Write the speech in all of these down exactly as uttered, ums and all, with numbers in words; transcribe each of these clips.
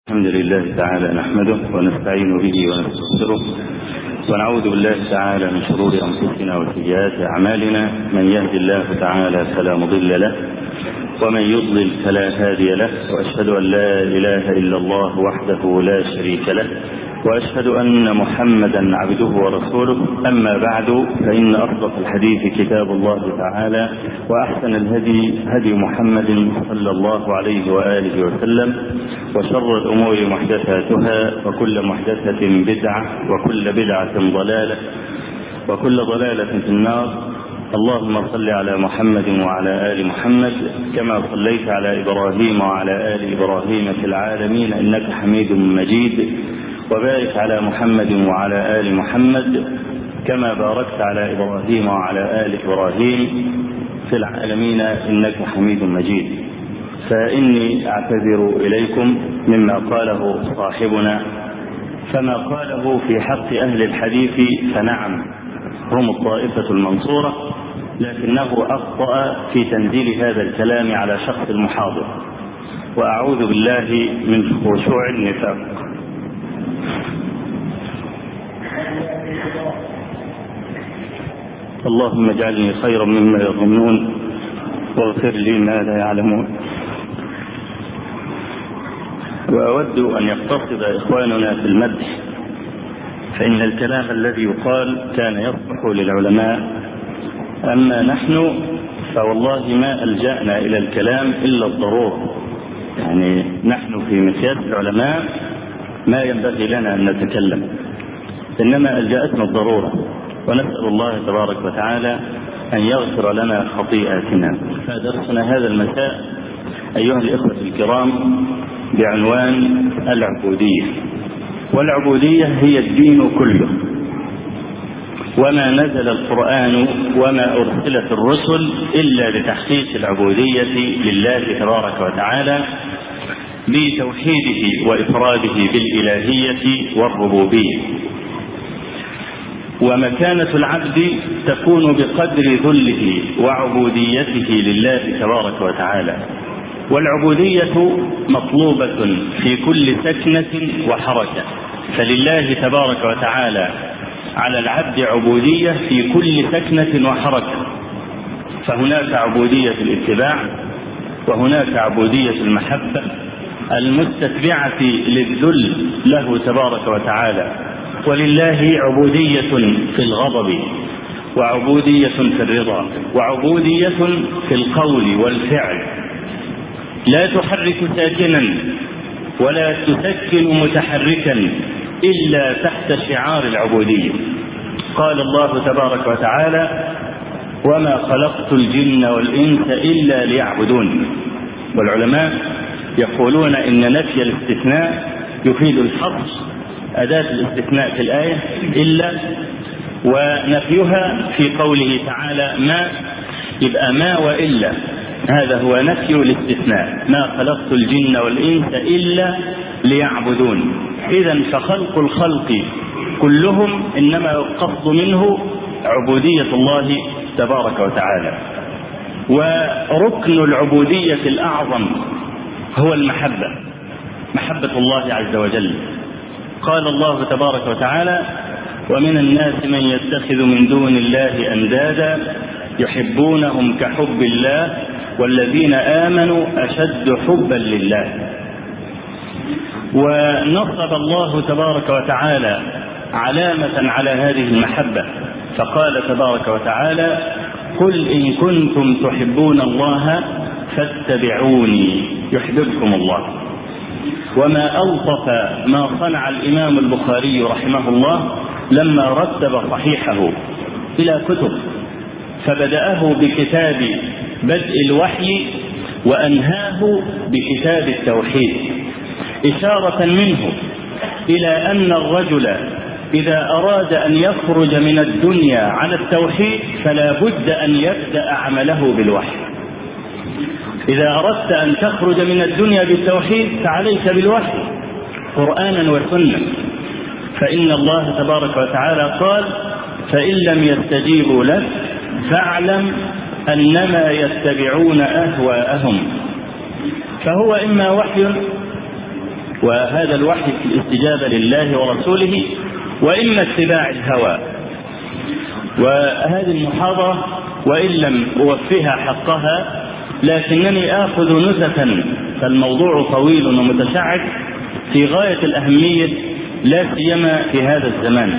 الحمد لله تعالى نحمده ونستعين به ونستغفره ونعوذ بالله تعالى من شرور أنفسنا وسيئات أعمالنا. من يهد الله تعالى فلا مضل له ومن يضلل فلا هادي له، وأشهد أن لا إله إلا الله وحده لا شريك له، وأشهد أن محمدا عبده ورسوله. أما بعد، فإن أصدق الحديث كتاب الله تعالى، وأحسن الهدي هدي محمد صلى الله عليه وآله وسلم، وشر الأمور محدثاتها، وكل محدثة بدعة، وكل بدعة ضلالة، وكل ضلالة في النار. اللهم صل على محمد وعلى آل محمد كما صليت على إبراهيم وعلى آل إبراهيم في العالمين إنك حميد مجيد، وبارك على محمد وعلى آل محمد كما باركت على إبراهيم وعلى آل إبراهيم في العالمين إنك حميد مجيد. فإني أعتذر إليكم مما قاله صاحبنا، فما قاله في حق أهل الحديث فنعم هم الطائفة المنصورة، لكنه أخطأ في تنزيل هذا الكلام على شخص المحاضر، وأعوذ بالله من خشوع النفاق. اللهم اجعلني خيرا مما يظنون واغفر لي ما لا يعلمون. وأود أن يقتصد إخواننا في المدح، فإن الكلام الذي يقال كان يصلح للعلماء، أما نحن فوالله ما ألجأنا إلى الكلام إلا الضرورة. يعني نحن في مقياس العلماء ما ينبغي لنا أن نتكلم، إنما ألجأتنا الضرورة، ونسأل الله تبارك وتعالى أن يغفر لنا خطيئاتنا. فدرسنا هذا المساء أيها الإخوة الكرام بعنوان العبودية. والعبودية هي الدين كله، وما نزل القرآن وما أرسلت الرسل إلا لتحقيق العبودية لله تبارك وتعالى بتوحيده وإفراده بالإلهية والربوبية. ومكانة العبد تكون بقدر ذله وعبوديته لله تبارك وتعالى. والعبودية مطلوبة في كل سكنة وحركة، فلله تبارك وتعالى على العبد عبودية في كل سكنة وحركة. فهناك عبودية الاتباع، وهناك عبودية المحبة المستتبعة للذل له تبارك وتعالى. ولله عبودية في الغضب، وعبودية في الرضا، وعبودية في القول والفعل. لا تحرك ساكنا ولا تسكن متحركا إلا تحت شعار العبودية. قال الله تبارك وتعالى: وما خلقت الجن والإنس إلا ليعبدون. والعلماء يقولون إن نفي الاستثناء يفيد الحصر، أداة الاستثناء في الآية إلا، ونفيها في قوله تعالى ما، يبقى ما وإلا، هذا هو نفي الاستثناء. ما خلقت الجن والإنس إلا ليعبدون. إذن فخلق الخلق كلهم إنما القصد منه عبودية الله تبارك وتعالى. وركن العبودية الأعظم هو المحبة، محبة الله عز وجل. قال الله تبارك وتعالى: ومن الناس من يتخذ من دون الله أندادا يحبونهم كحب الله والذين آمنوا أشد حبا لله. ونصب الله تبارك وتعالى علامة على هذه المحبة، فقال تبارك وتعالى: قل إن كنتم تحبون الله فاتبعوني يحببكم الله. وما ألطف ما صنع الإمام البخاري رحمه الله لما رتب صحيحه إلى كتب، فبدأه بكتاب بدء الوحي وأنهاه بكتاب التوحيد، إشارة منه إلى أن الرجل إذا أراد أن يخرج من الدنيا على التوحيد فلا بد أن يبدأ عمله بالوحي. إذا أردت أن تخرج من الدنيا بالتوحيد فعليك بالوحي قرآنا وسنة. فإن الله تبارك وتعالى قال: فإن لم يستجيبوا لك فاعلم أنما يتبعون أهواءهم. فهو إما وحي وهذا الوحي في الاستجابة لله ورسوله، وإما اتباع الهوى. وهذه المحاضرة وإن لم أوفيها حقها لكنني آخذ نزهة، فالموضوع طويل ومتشعب في غاية الأهمية لا سيما في هذا الزمان.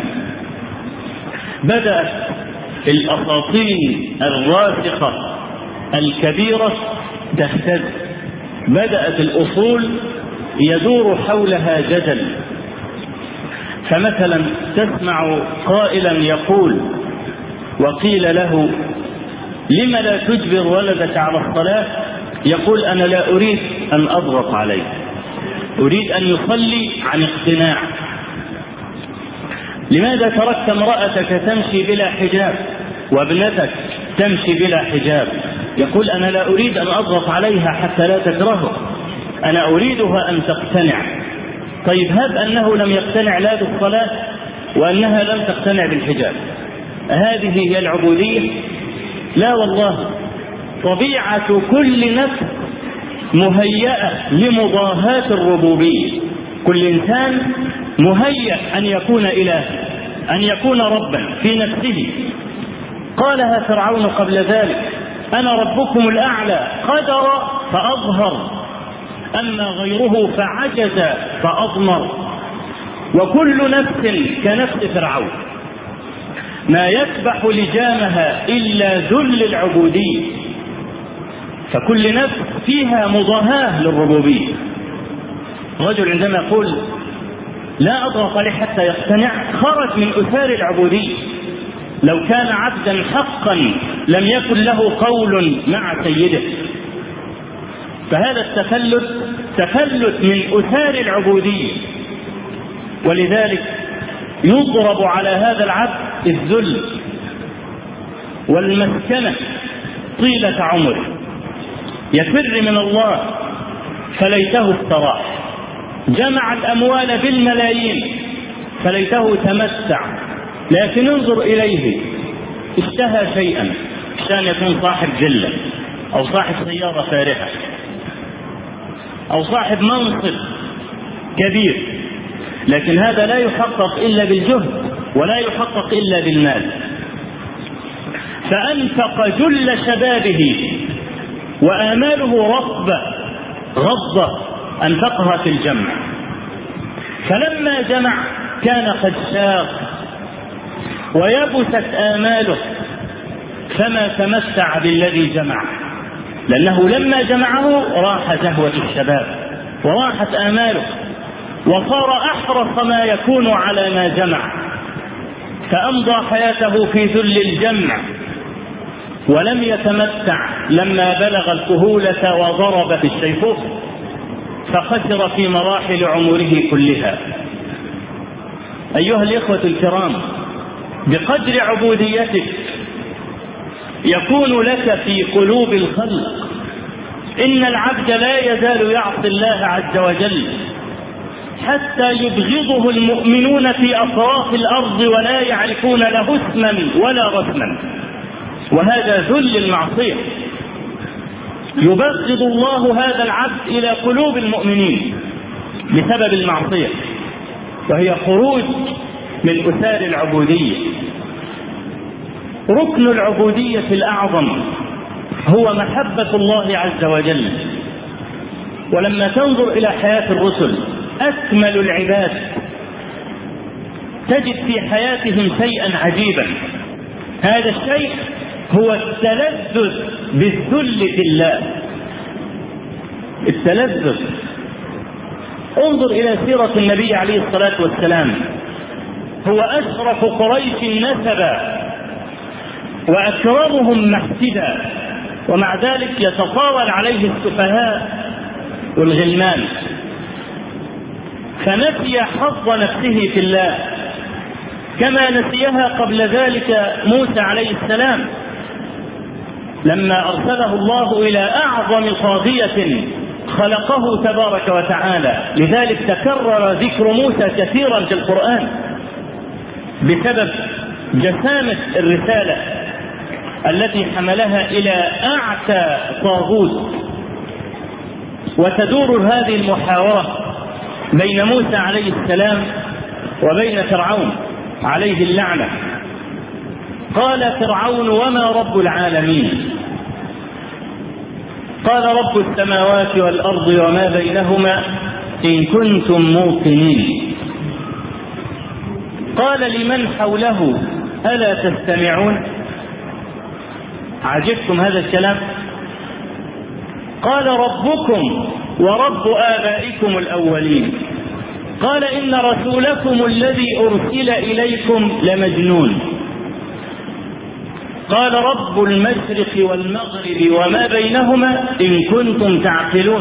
بدأت الأساطين الراسخة الكبيرة تهتز، بدأت الأصول يدور حولها جدل. فمثلا تسمع قائلا يقول وقيل له لم لا تجبر ولدك على الصلاة؟ يقول أنا لا أريد أن أضغط عليه، أريد أن يصلي عن اقتناع. لماذا تركت امرأتك تمشي بلا حجاب وابنتك تمشي بلا حجاب؟ يقول أنا لا أريد أن أضغط عليها حتى لا تكرهه، أنا أريدها أن تقتنع. طيب هب أنه لم يقتنع لا بالصلاة وأنها لم تقتنع بالحجاب، هذه هي العبودية؟ لا والله. طبيعة كل نفس مهيئة لمضاهاة الربوبية، كل إنسان مهيئ أن يكون إله، أن يكون ربا في نفسه. قالها فرعون قبل ذلك أنا ربكم الأعلى، قدر فأظهر، أما غيره فعجز فأضمر. وكل نفس كنفس فرعون ما يسبح لجامها إلا ذل العبودية، فكل نفس فيها مضاهاة للربوبية. رجل عندما يقول لا أضغط عليه حتى يقتنع خرج من أثار العبودية. لو كان عبدا حقا لم يكن له قول مع سيده. فهذا التفلت تفلت من أثار العبودية، ولذلك يضرب على هذا العبد الذل والمسكنة طيلة عمره، يفر من الله فليته استراح، جمع الأموال بالملايين فليته تمتع، لكن انظر إليه اشتهى شيئا عشان يكون صاحب فيلا أو صاحب سيارة فارهة أو صاحب منصب كبير، لكن هذا لا يحقق إلا بالجهد ولا يحقق إلا بالمال. فأنفق جل شبابه وآماله رغبة غضة أنفقها في الجمع، فلما جمع كان قد شاق ويبست آماله فما تمتع بالذي جمع، لأنه لما جمعه راح زهوة الشباب وراحت آماله وصار أحرص ما يكون على ما جمع، فأمضى حياته في ذل الجمع ولم يتمتع لما بلغ الكهولة وضرب في الشيخوخة، فخسر في مراحل عمره كلها. أيها الإخوة الكرام، بقدر عبوديتك يكون لك في قلوب الخلق. إن العبد لا يزال يعصي الله عز وجل حتى يبغضه المؤمنون في أطراف الأرض ولا يعرفون له اسما ولا رسما، وهذا ذل المعصية. يبغض الله هذا العبد إلى قلوب المؤمنين بسبب المعصية، وهي خروج من أثار العبودية. ركن العبودية الأعظم هو محبة الله عز وجل. ولما تنظر إلى حياة الرسل أكمل العباد تجد في حياتهم شيئا عجيبا، هذا الشيء هو التلذذ بالذل في الله. التلذذ. انظر إلى سيرة النبي عليه الصلاة والسلام، هو أشرف قريش نسبا وأكرمهم محسدا، ومع ذلك يتطاول عليه السفهاء والغلمان، فنسي حظ نفسه في الله كما نسيها قبل ذلك موسى عليه السلام لما أرسله الله إلى أعظم طاغية خلقه تبارك وتعالى. لذلك تكرر ذكر موسى كثيرا في القرآن بسبب جسامة الرسالة التي حملها إلى أعتى طاغوت. وتدور هذه المحاورة بين موسى عليه السلام وبين فرعون عليه اللعنة. قال فرعون: وما رب العالمين؟ قال: رب السماوات والأرض وما بينهما إن كنتم موقنين. قال لمن حوله: ألا تستمعون؟ عجبتم هذا الكلام؟ قال: ربكم ورب آبائكم الأولين. قال: إن رسولكم الذي أرسل إليكم لمجنون. قال: رب المشرق والمغرب وما بينهما إن كنتم تعقلون.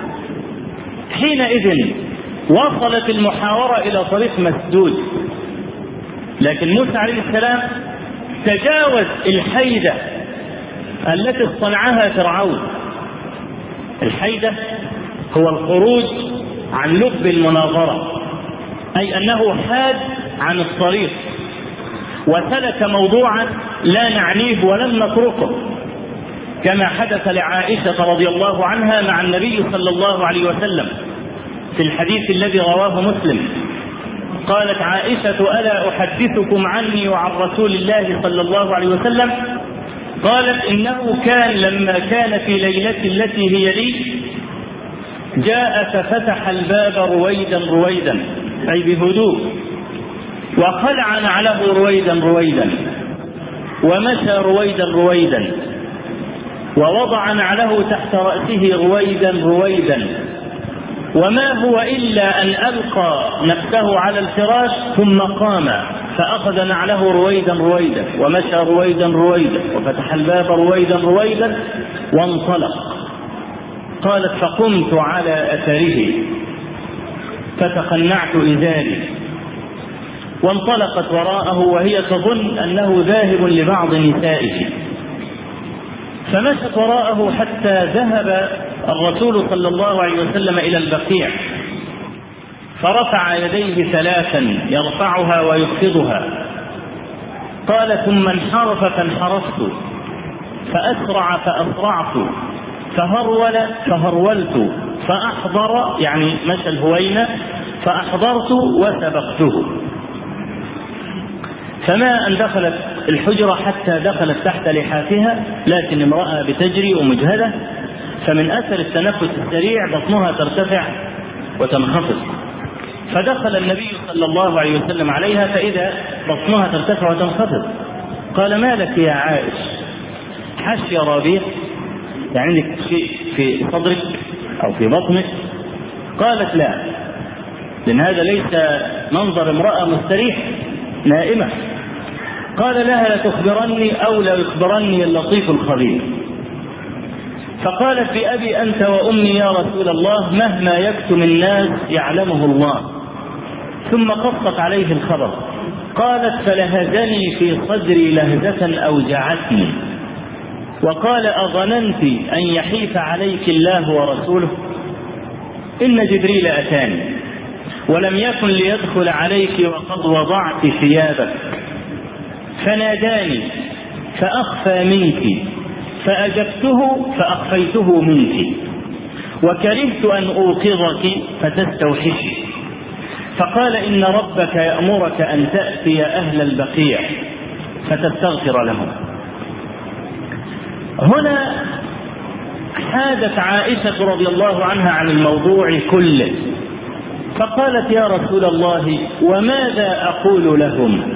حينئذ وصلت المحاورة إلى طريق مسدود، لكن موسى عليه السلام تجاوز الحيدة التي اصطنعها فرعون. الحيدة هو الخروج عن لب المناظرة، أي أنه حاد عن الطريق وسلك موضوعا لا نعنيه ولم نتركه، كما حدث لعائشة رضي الله عنها مع النبي صلى الله عليه وسلم في الحديث الذي رواه مسلم. قالت عائشة: ألا أحدثكم عني وعن رسول الله صلى الله عليه وسلم؟ قالت: إنه كان لما كان في ليلة التي هي لي جاء ففتح الباب رويدا رويدا، أي بهدوء، وخلع نعله رويدا رويدا، ومشى رويدا رويدا، ووضع نعله تحت رأسه رويدا رويدا، وما هو إلا أن ألقى نفسه على الفراش ثم قام فأخذ نعله رويدا رويدا، ومشى رويدا رويدا، وفتح الباب رويدا رويدا، وانطلق. قالت: فقمت على أثره فتقنعت إزاري، وانطلقت وراءه وهي تظن أنه ذاهب لبعض نسائه، فمشت وراءه حتى ذهب الرسول صلى الله عليه وسلم إلى البقيع، فرفع يديه ثلاثا يرفعها ويخفضها. قال: ثم انحرف فانحرفت، فأسرع فأسرعت، فهرول فهرولت، فأحضر يعني مشى الهوينة، فأحضرت وسبقته. فما أن دخلت الحجرة حتى دخلت تحت لحافها، لكن امرأة بتجري ومجهدة، فمن أثر التنفس السريع بطنها ترتفع وتنخفض. فدخل النبي صلى الله عليه وسلم عليها فإذا بطنها ترتفع وتنخفض. قال: ما لك يا عائش؟ حش يا ربيع، يعني عندك شيء في صدرك أو في بطنك؟ قالت: لا، لأن هذا ليس منظر امرأة مستريح نائمة. قال لها: لتخبرني أو لا يخبرني اللطيف الخبير. فقالت: بأبي أنت وأمي يا رسول الله، مهما يكتم الناس يعلمه الله. ثم قصت عليه الخبر. قالت: فلهزني في صدري لهزة أوجعتني. وقال: أظننت أن يحيف عليك الله ورسوله؟ إن جبريل أتاني ولم يكن ليدخل عليك وقد وضعت ثيابك، فناداني فأخفى منك، فأجبته فأخفيته منك، وكرهت أن أوقظك فتستوحشي. فقال: إن ربك يأمرك أن تأتي أهل البقيع فتستغفر لهم. هنا حادت عائشة رضي الله عنها عن الموضوع كله، فقالت: يا رسول الله، وماذا أقول لهم؟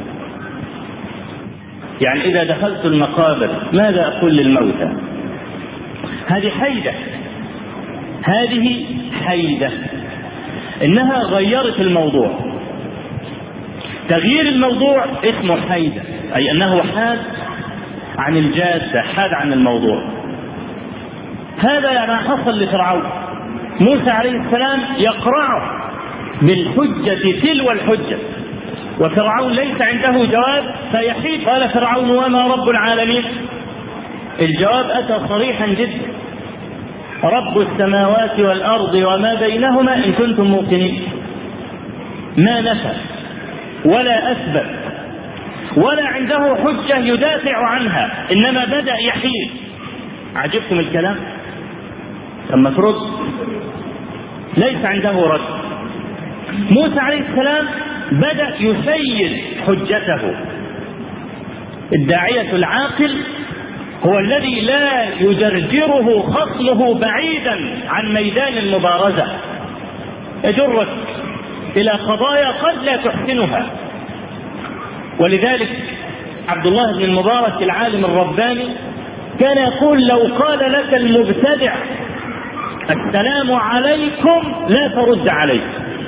يعني إذا دخلت المقابر ماذا أقول للموتى؟ هذه حيدة، هذه حيدة، إنها غيرت الموضوع. تغيير الموضوع اسمه حيدة، أي أنه حاد عن الجادة، حاد عن الموضوع. هذا يعني حصل لفرعون. موسى عليه السلام يقرعه بالحجة تلو الحجة، وفرعون ليس عنده جواب فيحيد. قال فرعون: وما رب العالمين؟ الجواب أتى صريحا جدا: رب السماوات والأرض وما بينهما إن كنتم موقنين. ما نفى ولا أثبت ولا عنده حجة يدافع عنها، إنما بدأ يحيد. عجبتم الكلام؟ ثم ترد، ليس عنده رد. موسى عليه السلام بدأ يسير حجته. الداعية العاقل هو الذي لا يجرجره خصمه بعيدا عن ميدان المبارزة، يجرك إلى قضايا قد لا تحسنها. ولذلك عبد الله بن المبارك العالم الرباني كان يقول: لو قال لك المبتدع السلام عليكم لا ترد عليه،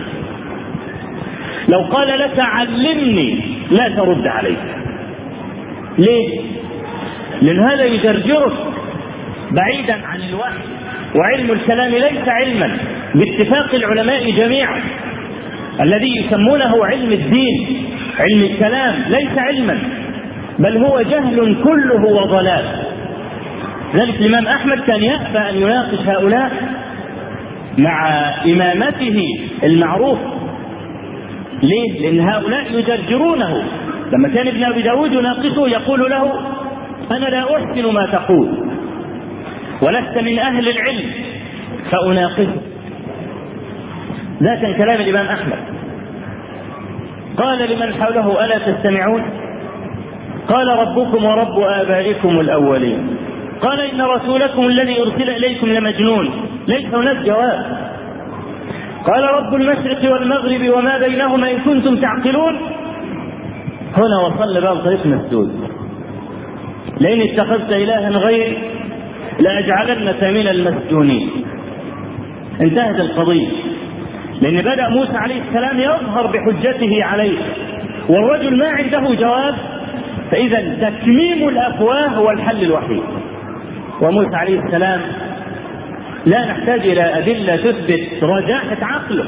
لو قال لك علمني لا ترد عليه. ليه؟ لأن هذا يجرجرك بعيدا عن الوحي، وعلم الكلام ليس علما باتفاق العلماء جميعا. الذي يسمونه علم الدين، علم الكلام، ليس علما، بل هو جهل كله وضلال. ذلك الإمام أحمد كان يأبى أن يناقش هؤلاء مع إمامته المعروف. ليه؟ لأن هؤلاء يجرجرونه. لما كان ابن أبي داود يناقشه يقول له: أنا لا أحسن ما تقول ولست من أهل العلم فأناقشه. ذا كان كلام الإمام أحمد. قال لمن حوله: ألا تستمعون؟ قال: ربكم ورب آبائكم الأولين. قال: إن رسولكم الذي أرسل إليكم لمجنون. ليس هناك جواب. قال: رب المشرق والمغرب وما بينهما إن كنتم تعقلون. هنا وصل باب طريق مسدود. لئن اتخذت إلها غيري لأجعلنك من المسجونين. انتهت القضية، لأن بدأ موسى عليه السلام يظهر بحجته عليه، والرجل ما عنده جواب. فإذا تكميم الأفواه هو الحل الوحيد. وموسى عليه السلام لا نحتاج إلى أدلة تثبت رجاحة عقله،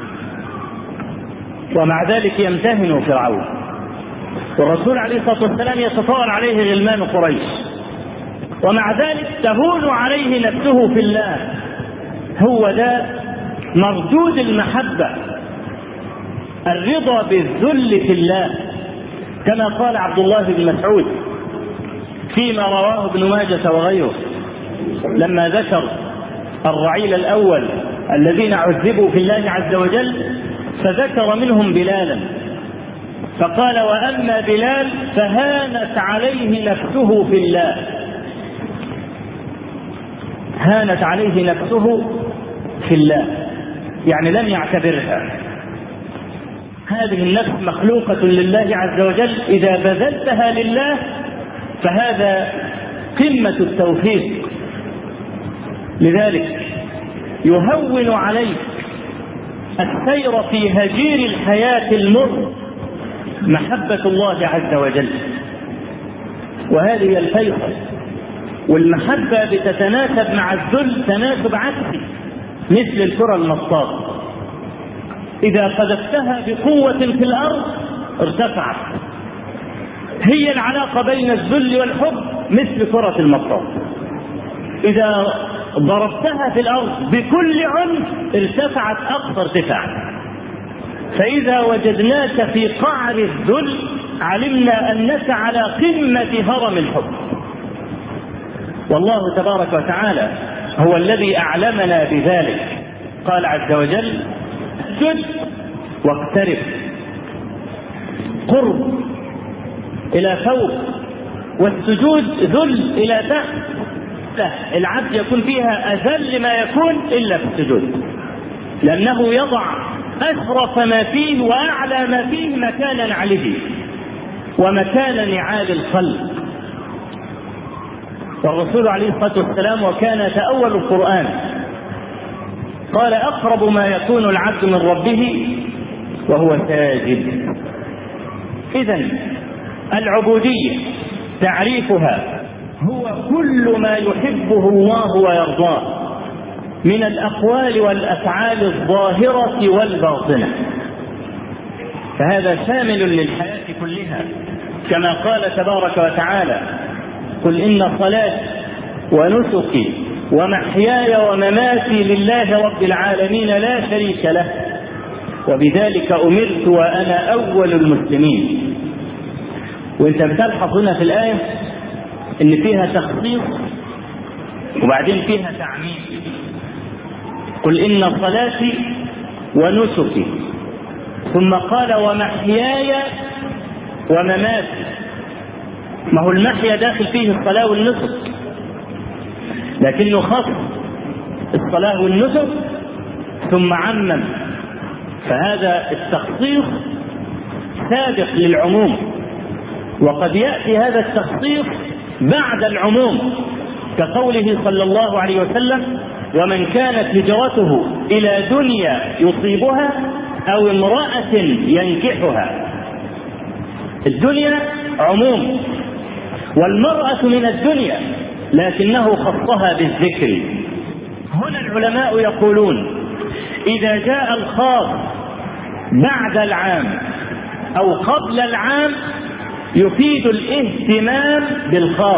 ومع ذلك يمتهن فرعون. والرسول عليه الصلاة والسلام يتطاول عليه غلمان قريش، ومع ذلك تهون عليه نفسه في الله. هو ده مردود المحبة، الرضا بالذل في الله، كما قال عبد الله بن مسعود فيما رواه ابن ماجة وغيره لما ذكر الرعيل الأول الذين عذبوا في الله عز وجل، فذكر منهم بلالا فقال: وأما بلال فهانت عليه نفسه في الله. هانت عليه نفسه في الله يعني لم يعتبرها. هذه النفس مخلوقة لله عز وجل، إذا بذلتها لله فهذا قمة التوفيق. لذلك يهون عليك السير في هجير الحياة المر محبة الله عز وجل، وهذه الفيصل. والمحبة بتتناسب مع الذل تناسب عكسي، مثل الكرة المطاط، إذا قذفتها بقوة في الأرض ارتفعت. هي العلاقة بين الذل والحب مثل كرة المطاط، إذا ضربتها في الأرض بكل عنف ارتفعت أقصى ارتفاع. فإذا وجدناك في قعر الذل علمنا أنك على قمة هرم الحب. والله تبارك وتعالى هو الذي أعلمنا بذلك. قال عز وجل: اسجد واقترب. قرب إلى فوق، والسجود ذل إلى تحت. العبد يكون فيها أذل ما يكون إلا في السجود، لأنه يضع أشرف ما فيه وأعلى ما فيه مكان نعله ومكان نعال الخلق. والرسول عليه الصلاة والسلام وكان تأول القرآن قال: أقرب ما يكون العبد من ربه وهو ساجد. إذن العبودية تعريفها هو كل ما يحبه الله ويرضاه من الأقوال والأفعال الظاهرة والباطنة، فهذا شامل للحياة كلها، كما قال تبارك وتعالى: قل إن صلاتي ونسكي ومحياي ومماتي لله رب العالمين لا شريك له وبذلك أمرت وأنا أول المسلمين. وانت بتلحظ هنا في الآية إن فيها تخصيص وبعدين فيها تعميم. قل إن صلاتي ونسكي ثم قال ومحياي ومماتي. ما هو المحيا داخل فيه الصلاة والنسك، لكنه خص الصلاة والنسك ثم عمم، فهذا التخصيص سابق للعموم، وقد يأتي هذا التخصيص بعد العموم، كقوله صلى الله عليه وسلم ومن كانت هجرته إلى دنيا يصيبها أو امرأة ينكحها. الدنيا عموم، والمرأة من الدنيا، لكنه خصها بالذكر. هنا العلماء يقولون إذا جاء الخاص بعد العام أو قبل العام يفيد الاهتمام بالخاص.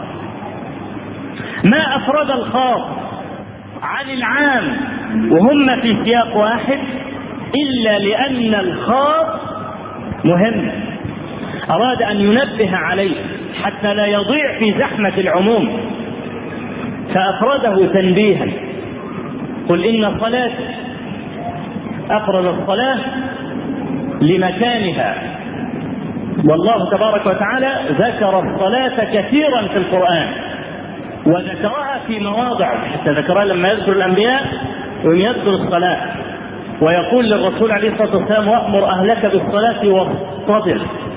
ما أفرد الخاص عن العام وهم في سياق واحد إلا لأن الخاص مهم، أراد أن ينبه عليه حتى لا يضيع في زحمة العموم، فأفرده تنبيها. قل إن صلاتي، أفرد الصلاة لمكانها، والله تبارك وتعالى ذكر الصلاة كثيرا في القرآن، وذكرها في مواضع، حتى ذكرها لما يذكر الأنبياء ويذكر الصلاة، ويقول للرسول عليه الصلاة والسلام وأمر أهلك بالصلاة واصطبر.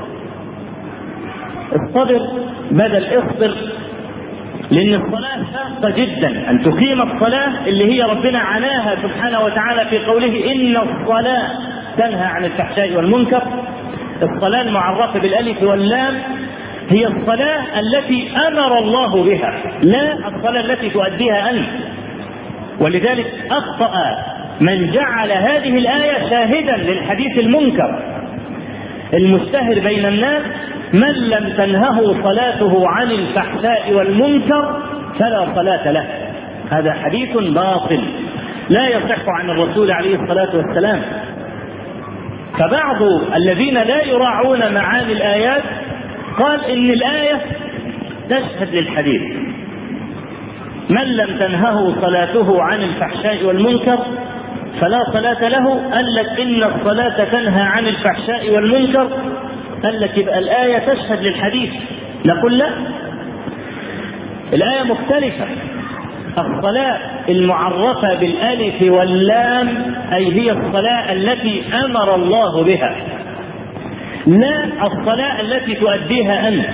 اصطبر بدل اصبر، لأن الصلاة شاقة جدا، أن تقيم الصلاة اللي هي ربنا عناها سبحانه وتعالى في قوله إن الصلاة تنهى عن الفحشاء والمنكر. الصلاة المعرفة بالألف واللام هي الصلاة التي أمر الله بها، لا الصلاة التي تؤديها أنت. ولذلك أخطأ من جعل هذه الآية شاهدا للحديث المنكر المشتهر بين الناس من لم تنهه صلاته عن الفحشاء والمنكر فلا صلاة له. هذا حديث باطل لا يصح عن الرسول عليه الصلاة والسلام. فبعض الذين لا يراعون معاني الآيات قال إن الآية تشهد للحديث من لم تنهه صلاته عن الفحشاء والمنكر فلا صلاة له. قال لك إن الصلاة تنهى عن الفحشاء والمنكر، قال لك يبقى الآية تشهد للحديث. نقول لا، الآية مختلفة. الصلاة المعرفة بالألف واللام أي هي الصلاة التي أمر الله بها، لا الصلاة التي تؤديها أنت،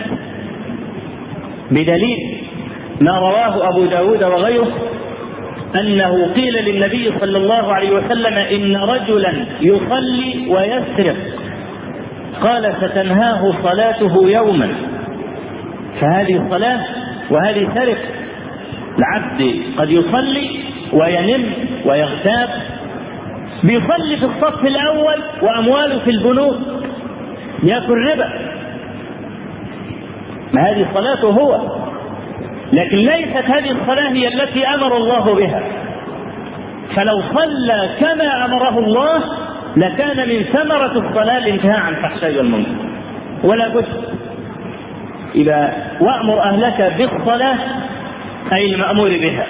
بدليل ما رواه أبو داود وغيره أنه قيل للنبي صلى الله عليه وسلم إن رجلا يصلي ويسرق، قال ستنهاه صلاته يوما. فهذه صلاة وهذه سرق. العبد قد يصلي وينم ويغتاب، بيصلي في الصف الأول وأمواله في البنوك يأكل ربا، ما هذه صلاته هو، لكن ليست هذه الصلاة هي التي أمر الله بها. فلو صلى كما أمره الله لكان من ثمرة الصلاة الانتهاء عن الفحشاء والمنكر، ولا بد. إذا وأمر أهلك بالصلاة أي المأمور بها،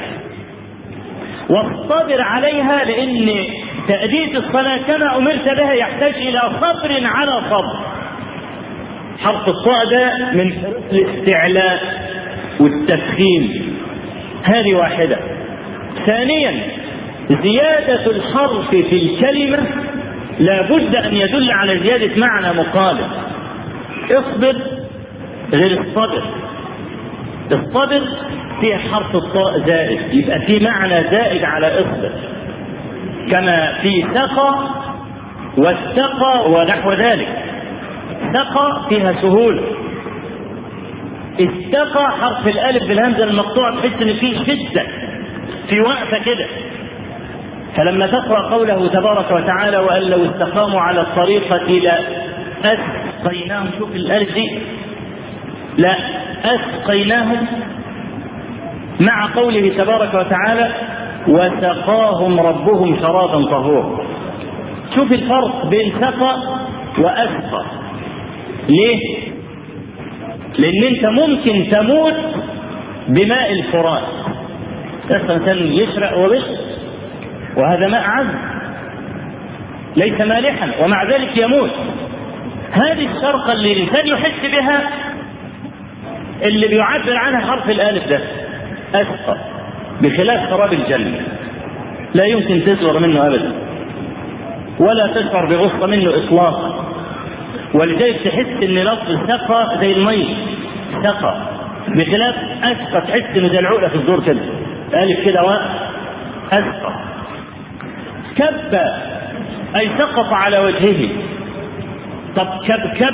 واصطبر عليها، لأن تأدية الصلاة كما أمرت بها يحتاج إلى صبر على صبر. حرف الصاء ده من حروف الاستعلاء والتفخيم، هذه واحدة. ثانيا زيادة الحرف في الكلمة لا بد أن يدل على زيادة معنى مقابل. اصبر غير الصبر، الصبر فيه حرف الطاء زائد، يبقى في معنى زائد على اصبر، كما في سقى والسقى ونحو ذلك. سقى فيها سهولة، استقى حرف الالف بالهمزة المقطوعة تحس ان فيه شدة، في وقفة كده. فلما تقرأ قوله تبارك وتعالى وأن لو استقاموا على الطريقة لا أسقيناهم، شوف الألف دي، لا أسقيناهم، مع قوله تبارك وتعالى وسقاهم ربهم شرابا طهورا. شوف الفرق بين سقى وأسقى. ليه؟ لأن أنت ممكن تموت بماء الفرات، إنسان يشرق وبش وهذا ماء عذب، ليس مالحا ومع ذلك يموت. هذه الشرقة اللي الإنسان يحس بها اللي بيعبر عنها حرف الألف ده أسقى، بخلاف شراب الجنة لا يمكن تسور منه أبدا ولا تشعر بغصة منه إطلاقا. ولذلك تحس ان لفظ سقى زي المي سقى، بخلاف أسقى تحس انه زي العقلة في الزور كده ألف كده واقف أسقى. كب أي سقط على وجهه. طب كبكب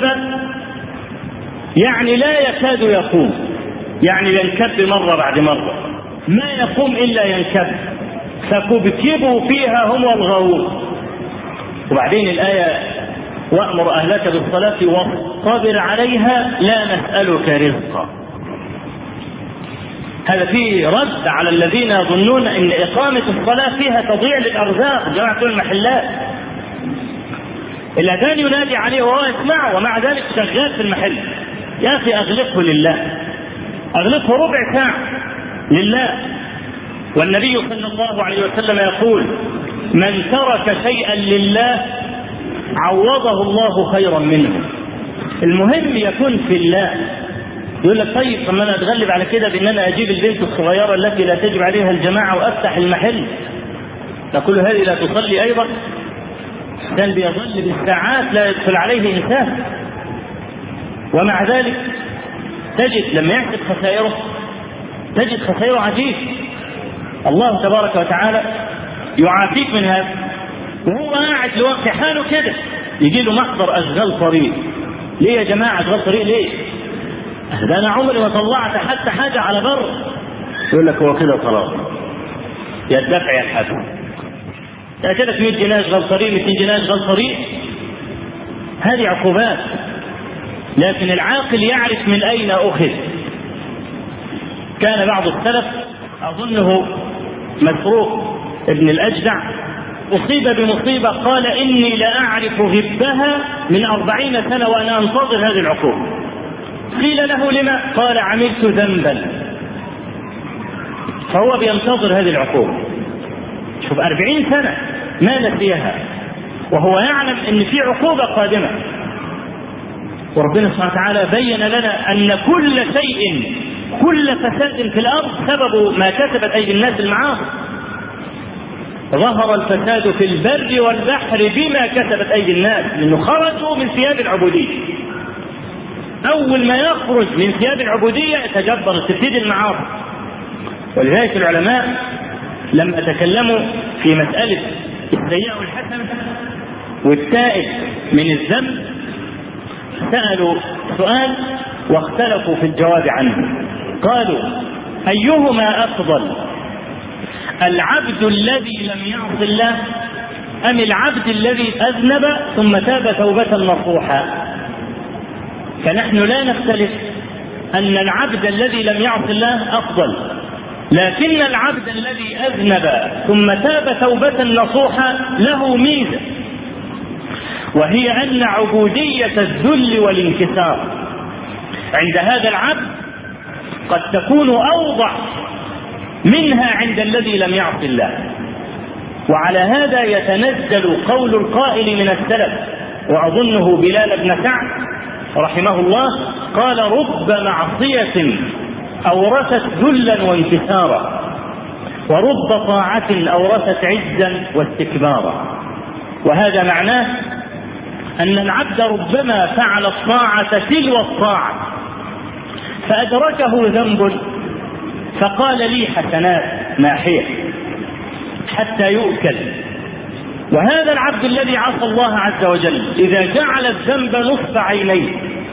يعني لا يكاد يقوم، يعني ينكب مرة بعد مرة ما يقوم إلا ينكب، فكبكبوا فيها هم والغاوون. وبعدين الآية وأمر أهلك بالصلاة واصطبر عليها لا نسألك رزقا. هذا فيه رد على الذين يظنون أن إقامة الصلاة فيها تضيع للأرزاق. جماعة المحلات الأذان ينادي عليه وهو يسمعه ومع ذلك شغال في المحل. يا أخي أغلقه لله، أغلقه ربع ساعة لله. والنبي صلى الله عليه وسلم يقول من ترك شيئا لله عوضه الله خيرا منه. المهم يكون في الله. يقول لك طيب طب انا اتغلب على كده بان انا اجيب البنت الصغيره التي لا تجب عليها الجماعه وافتح المحل، تقول هذه لا تصلي ايضا؟ كان بيظل بالساعات لا يدخل عليه انسان، ومع ذلك تجد لما يحسب خسائره تجد خسائره عجيب. الله تبارك وتعالى يعافيك من هذا. وهو قاعد لوقت حاله كده يجي له محضر اشغال طريق. ليه يا جماعه اشغال طريق ليه؟ ده انا عمري ما طلعت حتى حاجه على بر. يقول لك هو كده خلاص يا الدفع يا الحسن. يا كده مية جنيه اشغال طريق ميتين جنيه اشغال طريق. هذه عقوبات. لكن العاقل يعرف من اين اخذ. كان بعض السلف اظنه مسروق ابن الاجدع أصيب بمصيبة قال إني لأعرف غبها من أربعين سنة وأنا أنتظر هذه العقوبة. قيل له لما؟ قال عملت ذنبا. فهو بينتظر هذه العقوبة. شوف أربعين سنة ما نسيها وهو يعلم أن في عقوبة قادمة. وربنا سبحانه وتعالى بين لنا أن كل شيء كل فساد في الأرض سبب ما كسبت أيدي الناس المعاصي. ظهر الفساد في البر والبحر بما كسبت أيدي الناس، لأنه خرجوا من ثياب العبودية. أول ما يخرج من ثياب العبودية يتجبر تبتدي المعاصي. ولذلك العلماء لما تكلموا في مسألة السيئة والحسنة والتائب من الذنب سألوا سؤال واختلفوا في الجواب عنه. قالوا أيهما أفضل، العبد الذي لم يعص الله أم العبد الذي أذنب ثم تاب توبة نصوحا؟ فنحن لا نختلف أن العبد الذي لم يعص الله أفضل، لكن العبد الذي أذنب ثم تاب توبة نصوحا له ميزة، وهي أن عبودية الذل والانكسار عند هذا العبد قد تكون أوضح منها عند الذي لم يعص الله. وعلى هذا يتنزل قول القائل من السلف وأظنه بلال بن سعد رحمه الله قال رب معصية أورثت ذلا وانكسارا ورب طاعة أورثت عزا واستكبارا. وهذا معناه أن العبد ربما فعل الطاعة تلو الطاعة فأدركه ذنب فقال لي حسنات ماحية حتى يؤكل. وهذا العبد الذي عصى الله عز وجل إذا جعل الذنب نصب عينيه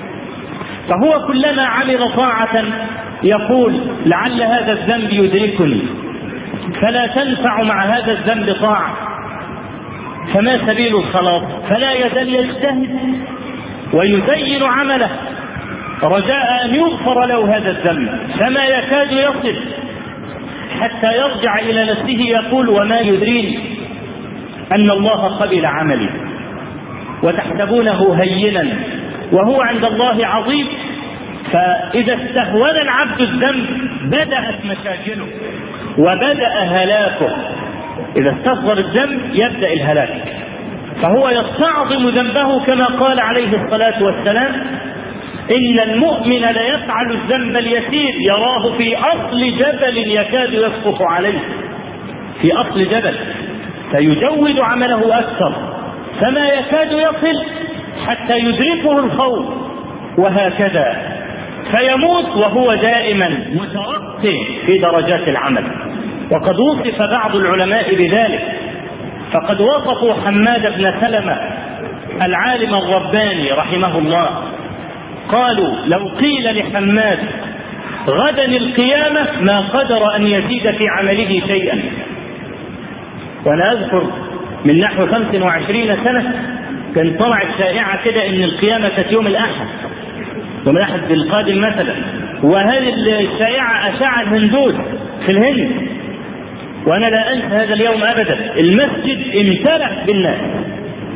فهو كلما عمل طاعة يقول لعل هذا الذنب يدركني، فلا تنفع مع هذا الذنب طاعة، فما سبيل الخلاص؟ فلا يزال يجتهد ويزين عمله رجاء أن يغفر له هذا الذنب، فما يكاد يصل حتى يرجع إلى نفسه يقول وما يدريني أن الله قبل عملي وتحسبونه هينا وهو عند الله عظيم. فإذا استهون العبد الذنب بدأت مشاكله وبدأ هلاكه. إذا استصغر الذنب يبدأ الهلاك. فهو يستعظم ذنبه كما قال عليه الصلاة والسلام: إن المؤمن ليفعل الذنب اليسير يراه في أصل جبل يكاد يسقط عليه، في أصل جبل، فيجود عمله أكثر فما يكاد يصل حتى يدركه الخوف، وهكذا فيموت وهو دائما مترقي في درجات العمل. وقد وصف بعض العلماء بذلك، فقد وصفوا حماد بن سلمة العالم الرباني رحمه الله، قالوا: لو قيل لحماد غدا القيامة ما قدر أن يزيد في عمله شيئا. وأنا أذكر من نحو خمس وعشرين سنة كان طلعت شائعة كده إن القيامة كانت يوم الأحد، يوم الأحد القادم مثلا، وهذه الشائعة أشاع الهندوس في الهند، وأنا لا أنسى هذا اليوم أبدا. المسجد امتلأ بالناس،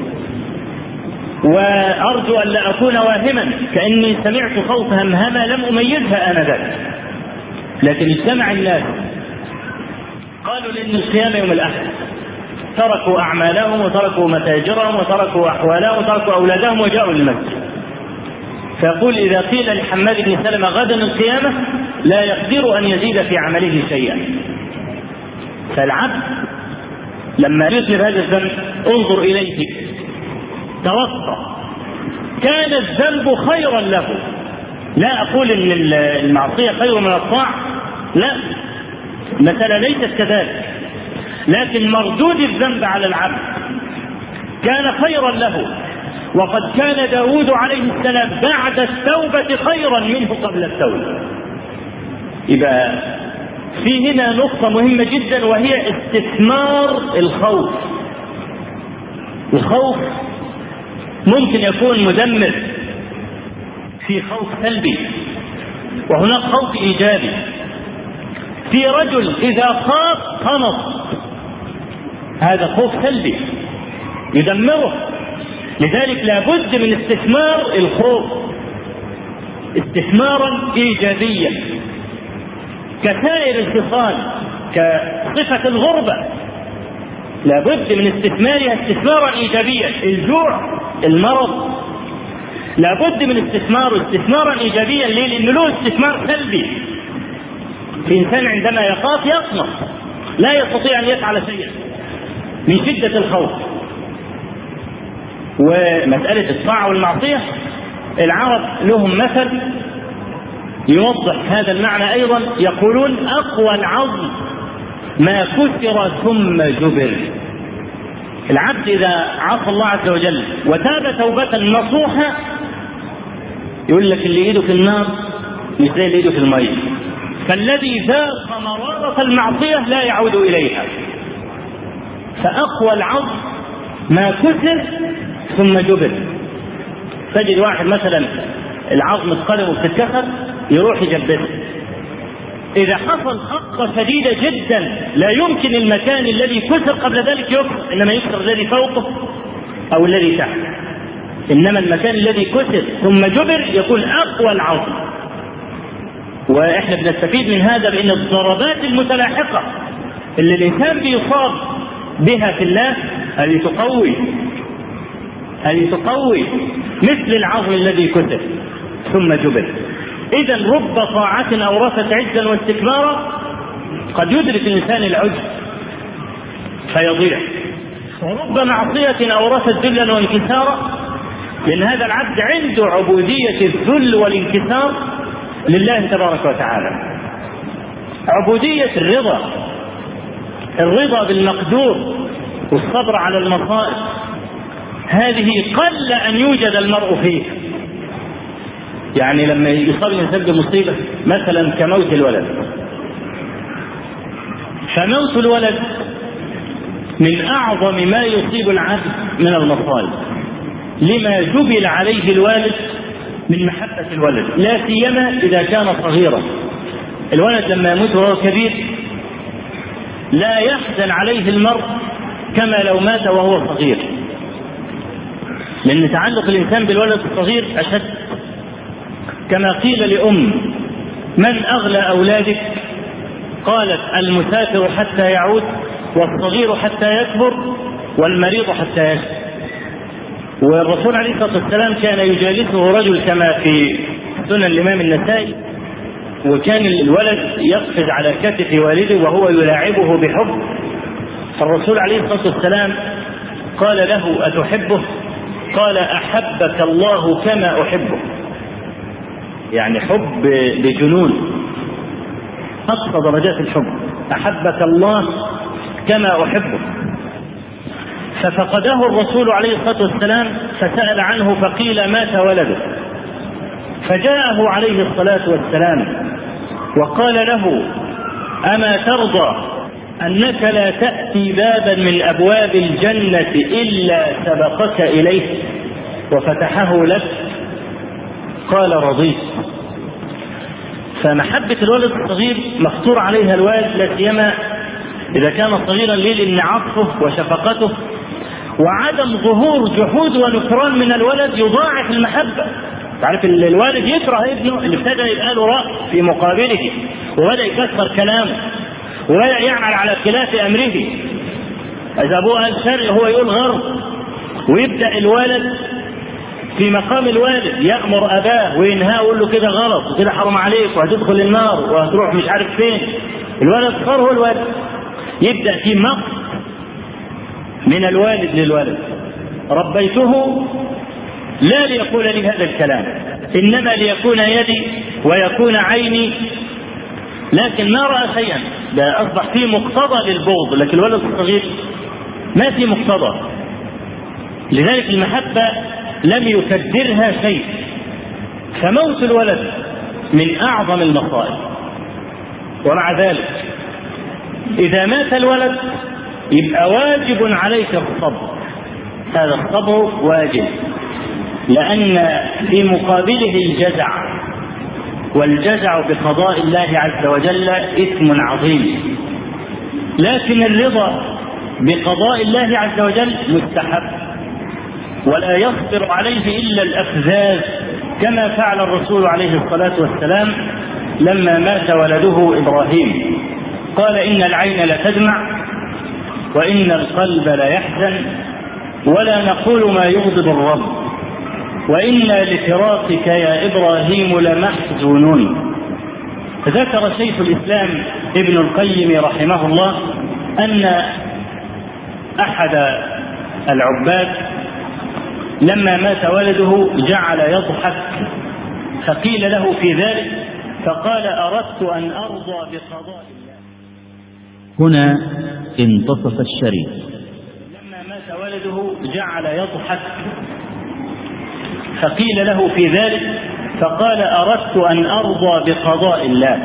وأرجو أن لا أكون واهما كأني سمعت صوت همهمة لم أميزها آنذاك، لكن اجتمع الناس قالوا لأن القيامة يوم الأحد، تركوا أعمالهم وتركوا متاجرهم وتركوا أحوالهم وتركوا أولادهم وجاءوا للمسجد. فيقول: إذا قيل لحماد بن سلمة غدا القيامة لا يقدر أن يزيد في عمله شيئا. فالعبد لما يذنب هذا الذنب انظر إليه، توقع، كان الذنب خيرا له. لا أقول إن المعصية خير من الطاعة، لا، مثلا ليست كذلك، لكن مردود الذنب على العبد كان خيرا له. وقد كان داود عليه السلام بعد التوبة خيرا منه قبل التوبة. يبقى في هنا نقطة مهمة جدا، وهي استثمار الخوف. الخوف ممكن يكون مدمر، في خوف سلبي وهناك خوف إيجابي. في رجل إذا خاف قنط، هذا خوف سلبي يدمره. لذلك لا بد من استثمار الخوف استثمارا إيجابيا، كسائر الخصال، كصفة الغربة لا بد من استثمارها استثمارا إيجابيا. الجوع، المرض، لا بد من استثماره استثمارا إيجابيا. ليه؟ لأنه له استثمار سلبي. الإنسان عندما يخاف يقنط، لا يستطيع أن يفعل شيئا من شدة الخوف. ومسألة الطاعة والمعصية العرب لهم مثل يوضح هذا المعنى أيضا، يقولون: أقوى العظم ما كسر ثم جبر. العبد إذا عصى الله عز وجل وتاب توبة نصوحة، يقول لك اللي إيده في النار مش زي اللي إيده في المية، فالذي ذاق مرارة المعصية لا يعود إليها. فأقوى العظم ما كسر ثم جبر. تجد واحد مثلا العظم اتقلب وبتتكسر يروح يجبسه، إذا حصل خطة شديدة جدا لا يمكن المكان الذي كسر قبل ذلك يكسر، إنما يكسر الذي فوقه أو الذي تحت. إنما المكان الذي كسر ثم جبر يكون أقوى العظم. وإحنا بنستفيد من هذا بأن الضربات المتلاحقة اللي الإنسان بيصاب بها في الله هذه تقوي هذه تقوي مثل العظم الذي كسر ثم جبر. إذا رب طاعة أورثت عزا واستكبارا قد يدرك الإنسان العجز فيضيع، ورب معصية أورثت ذلا وانكسارا، لأن هذا العبد عنده عبودية الذل والانكسار لله تبارك وتعالى، عبودية الرضا، الرضا بالمقدور والصبر على المصائب. هذه قل أن يوجد المرء فيه. يعني لما يصاب الإنسان بمصيبة مثلا كموت الولد، فموت الولد من أعظم ما يصيب العبد من المصائب، لما جبل عليه الوالد من محبة الولد، لا سيما إذا كان صغيرا. الولد لما يموت وهو كبير لا يحزن عليه المرء كما لو مات وهو صغير، لأن تعلق الإنسان بالولد الصغير أشد. كما قيل لأم: من أغلى أولادك؟ قالت: المسافر حتى يعود، والصغير حتى يكبر، والمريض حتى يشفى. والرسول عليه الصلاة والسلام كان يجالسه رجل كما في سنن الإمام النسائي، وكان الولد يقفز على كتف والده وهو يلاعبه بحب، فالرسول عليه الصلاة والسلام قال له: أتحبه؟ قال: أحبك الله كما أحبه. يعني حب بجنون، أقصى درجات الحب، أحبك الله كما أحبه. ففقده الرسول عليه الصلاة والسلام فسأل عنه فقيل: مات ولده. فجاءه عليه الصلاة والسلام وقال له: أما ترضى أنك لا تأتي بابا من أبواب الجنة إلا سبقك إليه وفتحه لك؟ قال: رضيت. فمحبة الولد الصغير مخطور عليها الوالد، لا سيما إذا كان صغيرا ليه، لأن عطفه وشفقته وعدم ظهور جحود ونكران من الولد يضاعف المحبة. تعرف الوالد يكره ابنه اللي ابتدى يبقى له رأي في مقابله وبدأ يكسر كلامه وبدأ يعمل على خلاف أمره. إذا أبوه قال شرق هو يقول غرب، ويبدأ الولد في مقام الوالد يأمر أباه وينهاه ويقول له كده غلط وكده حرام عليك وهتدخل النار وهتروح مش عارف فين. الولد صار هو الولد، يبدأ في مقت من الوالد للولد: ربيته لا ليقول لي هذا الكلام، إنما ليكون يدي ويكون عيني، لكن ما رأى شيئا. ده أصبح فيه مقتضى للبغض، لكن الولد الصغير ما في مقتضى. لذلك المحبة لم يكدرها شيء. فموت الولد من أعظم المصائب، ومع ذلك إذا مات الولد يبقى واجب عليك الصبر. هذا الصبر واجب، لأن في مقابله الجزع، والجزع بقضاء الله عز وجل إثم عظيم. لكن الرضا بقضاء الله عز وجل مستحب، ولا يصبر عليه إلا الأفذاذ، كما فعل الرسول عليه الصلاة والسلام لما مات ولده إبراهيم. قال: إن العين لتدمع وإن القلب ليحزن ولا نقول ما يغضب الرب وإنا لفراقك يا إبراهيم لمحزونون. ذكر شيخ الإسلام ابن القيم رحمه الله أن أحد العباد لما مات ولده جعل يضحك، فقيل له في ذلك فقال: أردت أن أرضى بقضاء الله. هنا انتصف الشريط. لما مات ولده جعل يضحك، فقيل له في ذلك فقال: أردت أن أرضى بقضاء الله.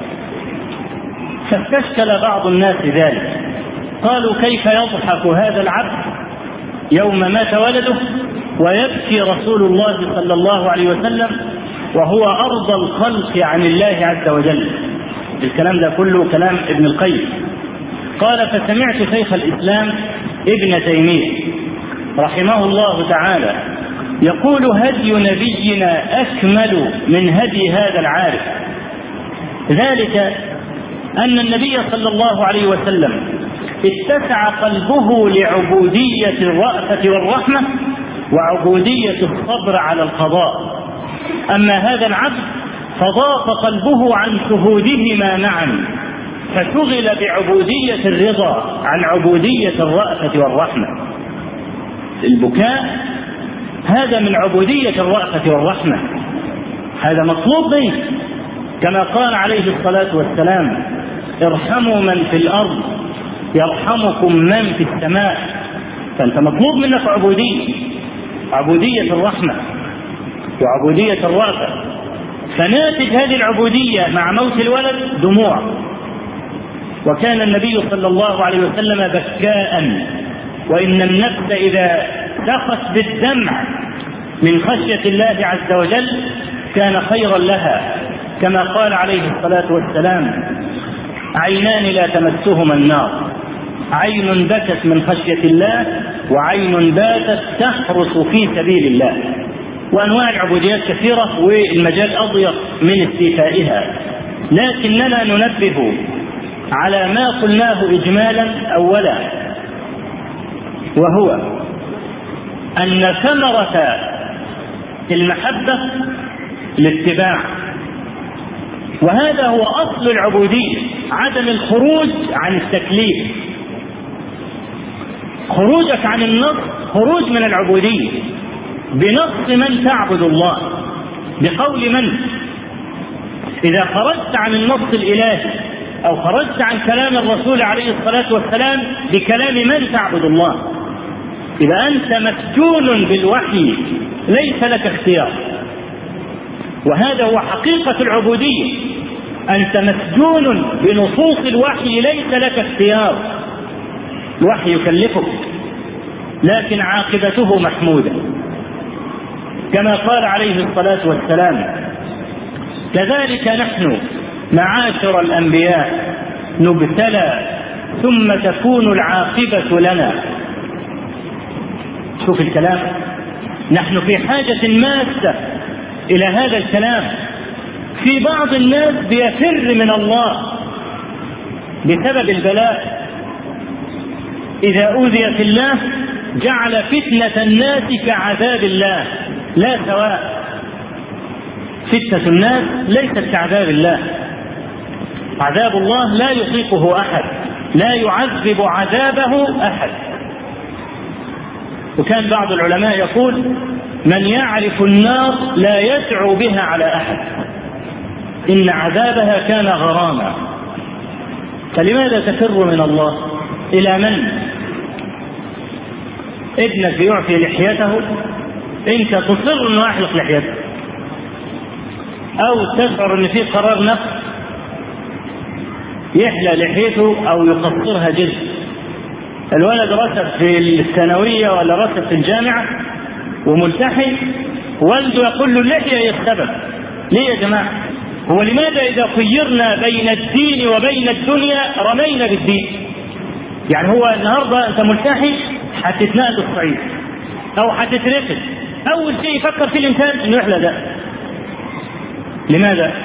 فاستشكل بعض الناس ذلك، قالوا: كيف يضحك هذا العبد يوم مات ولده ويبكي رسول الله صلى الله عليه وسلم وهو أرضى الخلق عن الله عز وجل؟ الكلام ده كله كلام ابن القيم. قال: فسمعت شيخ الإسلام ابن تيمية رحمه الله تعالى يقول: هدي نبينا أكمل من هدي هذا العارف، ذلك أن النبي صلى الله عليه وسلم اتسع قلبه لعبودية الرأفة والرحمة وعبودية الصبر على القضاء. أما هذا العبد فضاق قلبه عن شهودهما معا، فشغل بعبودية الرضا عن عبودية الرأفة والرحمة. البكاء هذا من عبودية الرأفة والرحمة، هذا مطلوب منك، كما قال عليه الصلاة والسلام: ارحموا من في الأرض يرحمكم من في السماء. فأنت مطلوب منك عبودية، عبودية الرحمة وعبودية الرأفة. فناتج هذه العبودية مع موت الولد دموع، وكان النبي صلى الله عليه وسلم بكاء، وإن النفس إذا سقت بالدمع من خشية الله عز وجل كان خيرا لها، كما قال عليه الصلاة والسلام: عينان لا تمسهما النار، عين بكت من خشية الله وعين باتت تحرس في سبيل الله. وأنواع العبوديات كثيرة والمجال أضيق من استيفائها، لكننا ننبه على ما قلناه إجمالا أولا، وهو أن ثمرة المحبة الاتباع، وهذا هو أصل العبودية، عدم الخروج عن التكليف. خروجك عن النص خروج من العبودية، بنص من تعبد الله، بقول من. إذا خرجت عن النص الإلهي أو خرجت عن كلام الرسول عليه الصلاة والسلام بكلام من تعبد الله، إذا أنت مسجون بالوحي ليس لك اختيار. وهذا هو حقيقة العبودية، أنت مسجون بنصوص الوحي ليس لك اختيار. الوحي يكلفك لكن عاقبته محمودة، كما قال عليه الصلاة والسلام: كذلك نحن معاشر الأنبياء نبتلى ثم تكون العاقبة لنا. شوف الكلام، نحن في حاجة ماسة إلى هذا الكلام. في بعض الناس بيفر من الله بسبب البلاء، إذا أوذي في الله جعل فتنة الناس كعذاب الله لا سواء. فتنة الناس ليست كعذاب الله، عذاب الله لا يطيقه أحد، لا يعذب عذابه أحد. وكان بعض العلماء يقول: من يعرف النار لا يدعو بها على أحد، إن عذابها كان غراما. فلماذا تفر من الله؟ إلى من؟ ابنك يعفي لحيته، أنت تصر أنه يحلق لحيته، أو تشعر أن في قرار نفس يحلى لحيته أو يقصرها جزء. الولد رسب في الثانوية ولا رسب في الجامعة وملتحي، والده يقول له اللحية هي السبب. ليه يا جماعة؟ هو لماذا إذا خيرنا بين الدين وبين الدنيا رمينا بالدين؟ يعني هو النهاردة أنت ملتحي هتتنقل الصعيد أو هتترفد، أول شيء يفكر فيه الإنسان إنه يحلى ده. لماذا؟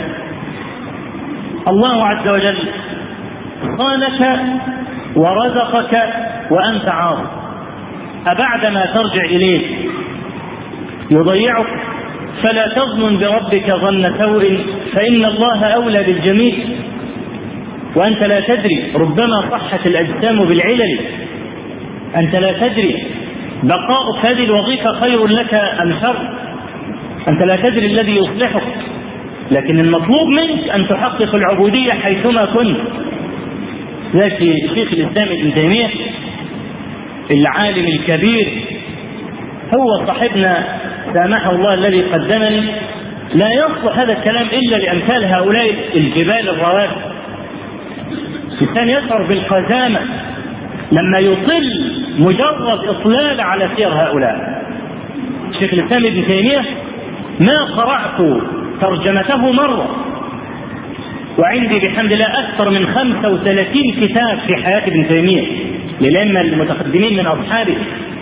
الله عز وجل صانك ورزقك وأنت عاصي، أبعدما ترجع إليه يضيعك؟ فلا تظن بربك ظن سوء فإن الله أولى بالجميع، وأنت لا تدري، ربما صحت الأجسام بالعلل، أنت لا تدري بقاؤك هذه الوظيفة خير لك أم شر، أنت لا تدري الذي يصلحك. لكن المطلوب منك أن تحقق العبودية حيثما كنت. ذاك شيخ الإسلام ابن تيمية العالم الكبير، هو صاحبنا سامحه الله الذي قدمني، لا يصلح هذا الكلام إلا لأمثال هؤلاء الجبال الرواسي. الإنسان يشعر بالخزامة لما يطل مجرد إطلال على سير هؤلاء. شيخ الإسلام ابن تيمية ما قرأت ترجمته مرة، وعندي بحمد الله أكثر من خمسة وثلاثين كتاب في حياة ابن تيمية للأئمة المتقدمين من أصحابه،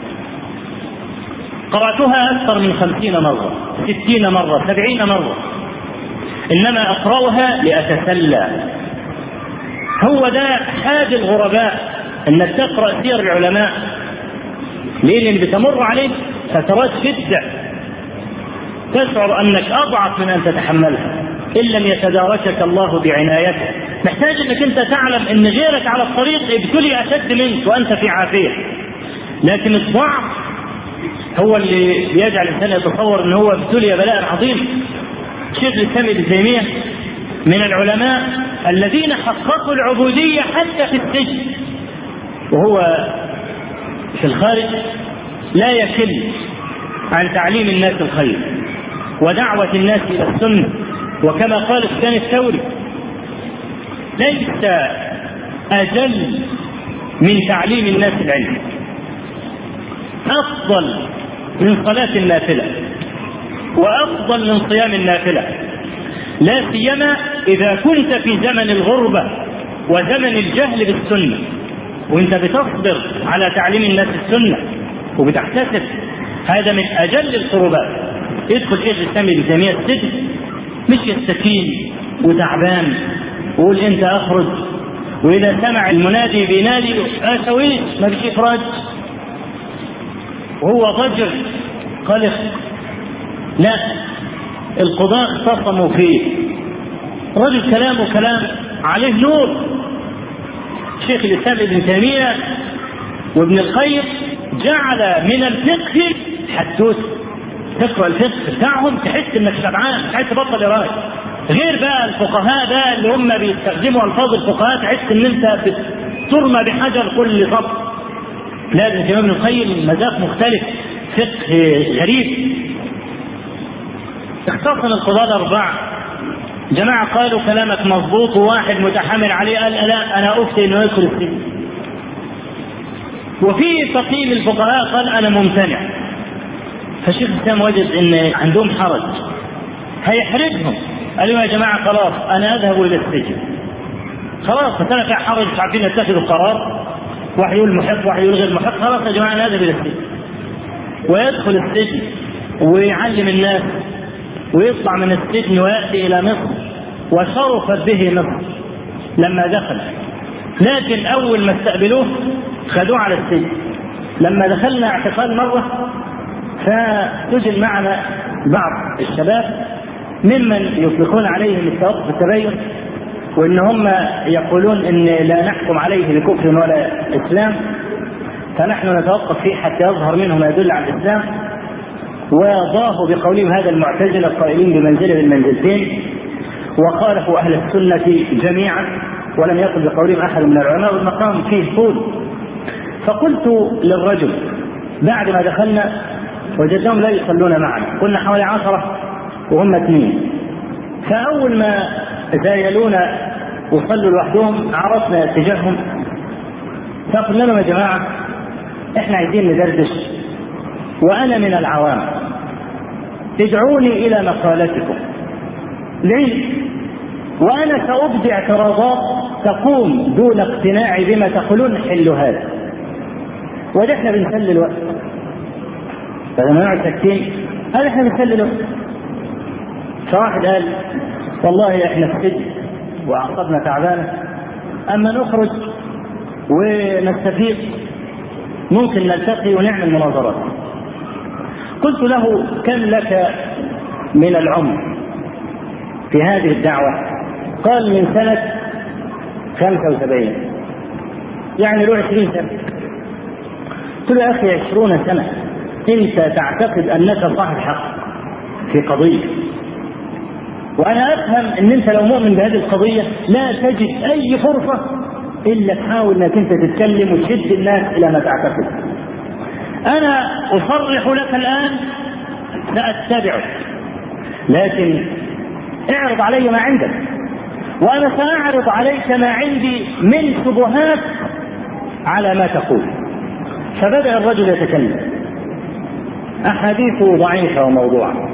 قرأتها أكثر من خمسين مرة، ستين مرة، سبعين مرة، إنما أقرأها لأتسلى. هو ده حاج الغرباء، أنك تقرأ سير العلماء، لأن اللي بتمر عليك فترات شدة تشعر أنك أضعف من أن تتحملها إن لم يتداركك الله بعنايته. محتاج أنك أنت تعلم أن غيرك على الطريق ابتلي أشد منك وأنت في عافية، لكن الضعف هو اللي بيجعل الإنسان يتصور أنه هو ابتلي بلاء عظيم. شيخ الإسلام ابن تيمية من العلماء الذين حققوا العبودية حتى في السجن، وهو في الخارج لا يكل عن تعليم الناس الخير ودعوة الناس إلى السنة. وكما قال سفيان الثوري: ليس أجل من تعليم الناس العلم، أفضل من صلاة النافلة وأفضل من صيام النافلة، لا سيما إذا كنت في زمن الغربة وزمن الجهل بالسنة، وانت بتصبر على تعليم الناس السنة وبتحتسب، هذا من أجل القربات. يدخل شيخ الإسلام ابن تيمية السجن مش يستكين وتعبان ويقول انت اخرج، واذا سمع المنادي بينادي اسويت ما فيش اخراج، وهو ضجر قلق. لا، القضاة اختصموا فيه. رجل كلامه كلام عليه نور. شيخ الإسلام ابن تيمية وابن القيم جعل من الفقه حدوث. تقرأ الفقه بتاعهم تحس انك شبعان، تحس تبطل قراءة. غير بقى الفقهاء ده اللي هم بيستخدموا الفاظ الفقهاء تحس ان انت بترمى بحجر كل سطر. لا، ابن ابن القيم مذاق مختلف، فقه غريب. اختصم القضاة الأربعة. جماعة قالوا كلامك مضبوط، وواحد متحمل عليه قال لا أنا أفتي إنه يدخل السجن. وفي فقيه الفقهاء قال أنا ممتنع. فالشيخ الإسلام وجد إن عندهم حرج هيحرجهم. قالوا يا جماعة خلاص أنا أذهب إلى السجن. خلاص فكان في حرج، مش عارفين يتخذوا قرار، واحد يقول محق واحد يقول غير محق. خلاص يا جماعة أنا أذهب إلى السجن. ويدخل السجن ويعلم الناس ويطلع من السجن ويأتي إلى مصر، وشرفت به مصر لما دخل. لكن أول ما استقبلوه خدوه على السجن. لما دخلنا اعتقال مرة فسجل معنا بعض الشباب ممن يطلقون عليهم التوقف التبين، وإن هم يقولون إن لا نحكم عليه بكفر ولا إسلام، فنحن نتوقف فيه حتى يظهر منه ما يدل على الإسلام. وضاهوا بقولهم هذا المعتزلة القائلين بمنزلة بالمنزلتين، وخالفوا أهل السنة جميعا، ولم يقل بقولهم أحد من العلماء، والمقام فيه طول. فقلت للرجل بعد ما دخلنا وجدهم لا يصلون معنا، كنا حوالي عشرة وهم اثنين، فأول ما زايلونا وصلوا لوحدهم عرفنا اتجاههم، فقلنا لهم يا جماعة احنا عايزين ندردش وأنا من العوام، ادعوني إلى مقالتكم ليه؟ وأنا سأبدي اعتراضات تقوم دون اقتناعي بما تقولون حل هذا، ونحن بنسلي الوقت. فلما نقعد ساكتين قال احنا بنسلي الوقت. فواحد قال والله احنا في السجن وأعصابنا تعبانة، أما نخرج ونستفيق ممكن نلتقي ونعمل مناظرات. قلت له كم لك من العمر في هذه الدعوة؟ قال من سنة خمسة وسبعين، يعني له عشرين سنة. قلت له يا أخي عشرون سنة أنت تعتقد أنك صاحب حق في قضية، وأنا أفهم أن أنت لو مؤمن بهذه القضية لا تجد أي فرصة إلا تحاول أنك أنت تتكلم وتشد الناس إلى ما تعتقد. أنا أصرح لك الآن سأتبعك، لكن اعرض علي ما عندك وأنا سأعرض عليك ما عندي من شبهات على ما تقول. فبدأ الرجل يتكلم، أحاديثه ضعيفة وموضوعة.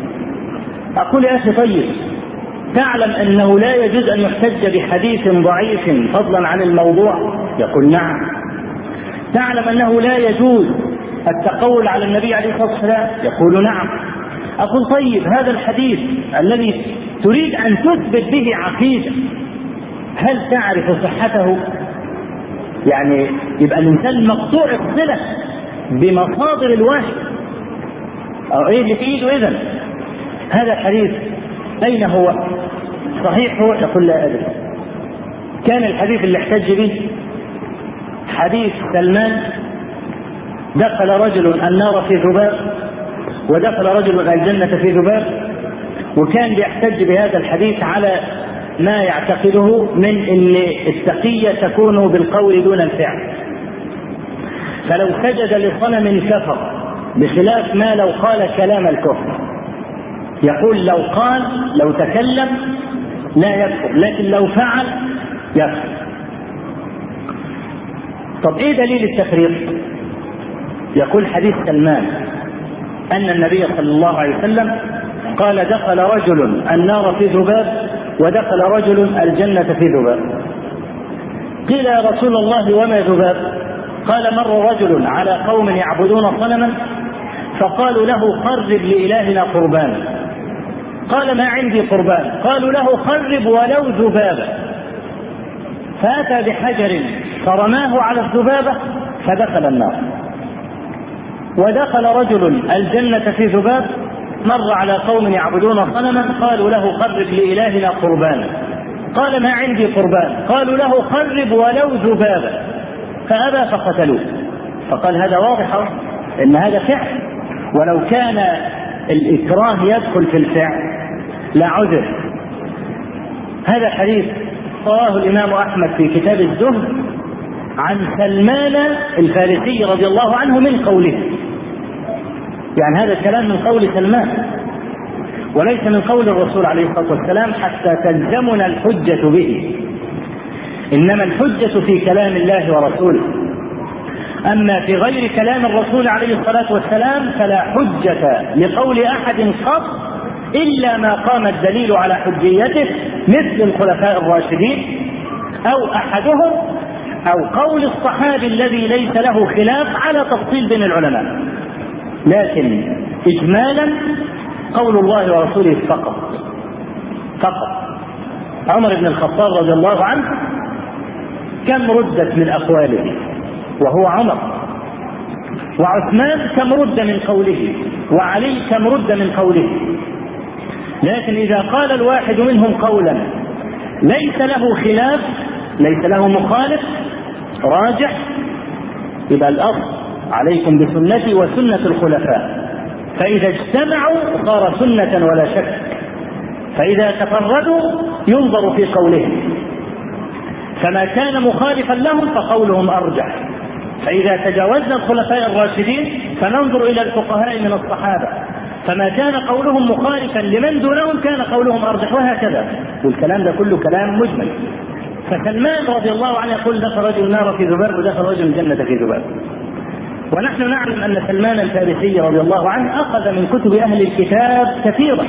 أقول يا أخي طيب تعلم أنه لا يجوز أن يحتج بحديث ضعيف فضلا عن الموضوع؟ يقول نعم. تعلم أنه لا يجوز التقول على النبي عليه الصلاة والسلام؟ يقول نعم. أقول طيب هذا الحديث الذي تريد أن تثبت به عقيدة هل تعرف صحته؟ يعني يبقى الإنسان مقطوع الصلة بمصادر الوحي أو إيه اللي في إيده؟ إذن هذا الحديث أين هو؟ صحيح هو؟ يقول لا أدري. كان الحديث اللي احتج به حديث سلمان دخل رجل النار في ذباب ودخل رجل الجنة في ذباب، وكان بيحتج بهذا الحديث على ما يعتقده من أن التقية تكون بالقول دون الفعل، فلو سجد لصنم كفر، بخلاف ما لو قال كلام الكفر. يقول لو قال لو تكلم لا يكفر، لكن لو فعل يكفر. طب ايه دليل التفريق؟ يقول حديث سلمان ان النبي صلى الله عليه وسلم قال دخل رجل النار في ذباب ودخل رجل الجنة في ذباب. قيل يا رسول الله وما ذباب؟ قال مر رجل على قوم يعبدون صنما فقالوا له قرب لإلهنا قربان، قال ما عندي قربان، قالوا له قرب ولو ذبابة، فأتى بحجر فرماه على الذبابة فدخل النار. ودخل رجل الجنة في ذباب، مر على قوم يعبدون صنما قالوا له قرب لإلهنا قربانا، قال ما عندي قربان، قالوا له قرب ولو ذبابا، فأبى فقتلوه. فقال هذا واضح إن هذا فعل، ولو كان الإكراه يدخل في الفعل لعذر. هذا حديث رواه الإمام أحمد في كتاب الزهد عن سلمان الفارسي رضي الله عنه من قوله، يعني هذا الكلام من قول سلمان وليس من قول الرسول عليه الصلاة والسلام حتى تلزمنا الحجة به، إنما الحجة في كلام الله ورسوله. أما في غير كلام الرسول عليه الصلاة والسلام فلا حجة لقول أحد قط إلا ما قام الدليل على حجيته، مثل الخلفاء الراشدين أو أحدهم أو قول الصحابي الذي ليس له خلاف على تفصيل بين العلماء. لكن إجمالا قول الله ورسوله فقط فقط. عمر بن الخطاب رضي الله عنه كم ردت من أقواله وهو عمر، وعثمان كم رد من قوله، وعلي كم رد من قوله. لكن إذا قال الواحد منهم قولا ليس له خلاف، ليس له مخالف راجح، يبقى الأصل عليكم بسنتي وسنة الخلفاء، فإذا اجتمعوا صار سنة ولا شك، فإذا تفردوا ينظر في قولهم، فما كان مخالفا لهم فقولهم أرجح، فإذا تجاوزنا الخلفاء الراشدين فننظر إلى الفقهاء من الصحابة، فما كان قولهم مخالفا لمن دونهم كان قولهم أرجح، وهكذا. والكلام ده كله كلام مجمل. فسلمان رضي الله عنه يقول دخل رجل النار في ذباب ودخل رجل الجنة في ذباب. ونحن نعلم أن سلمان الفارسي رضي الله عنه أخذ من كتب أهل الكتاب كثيرا،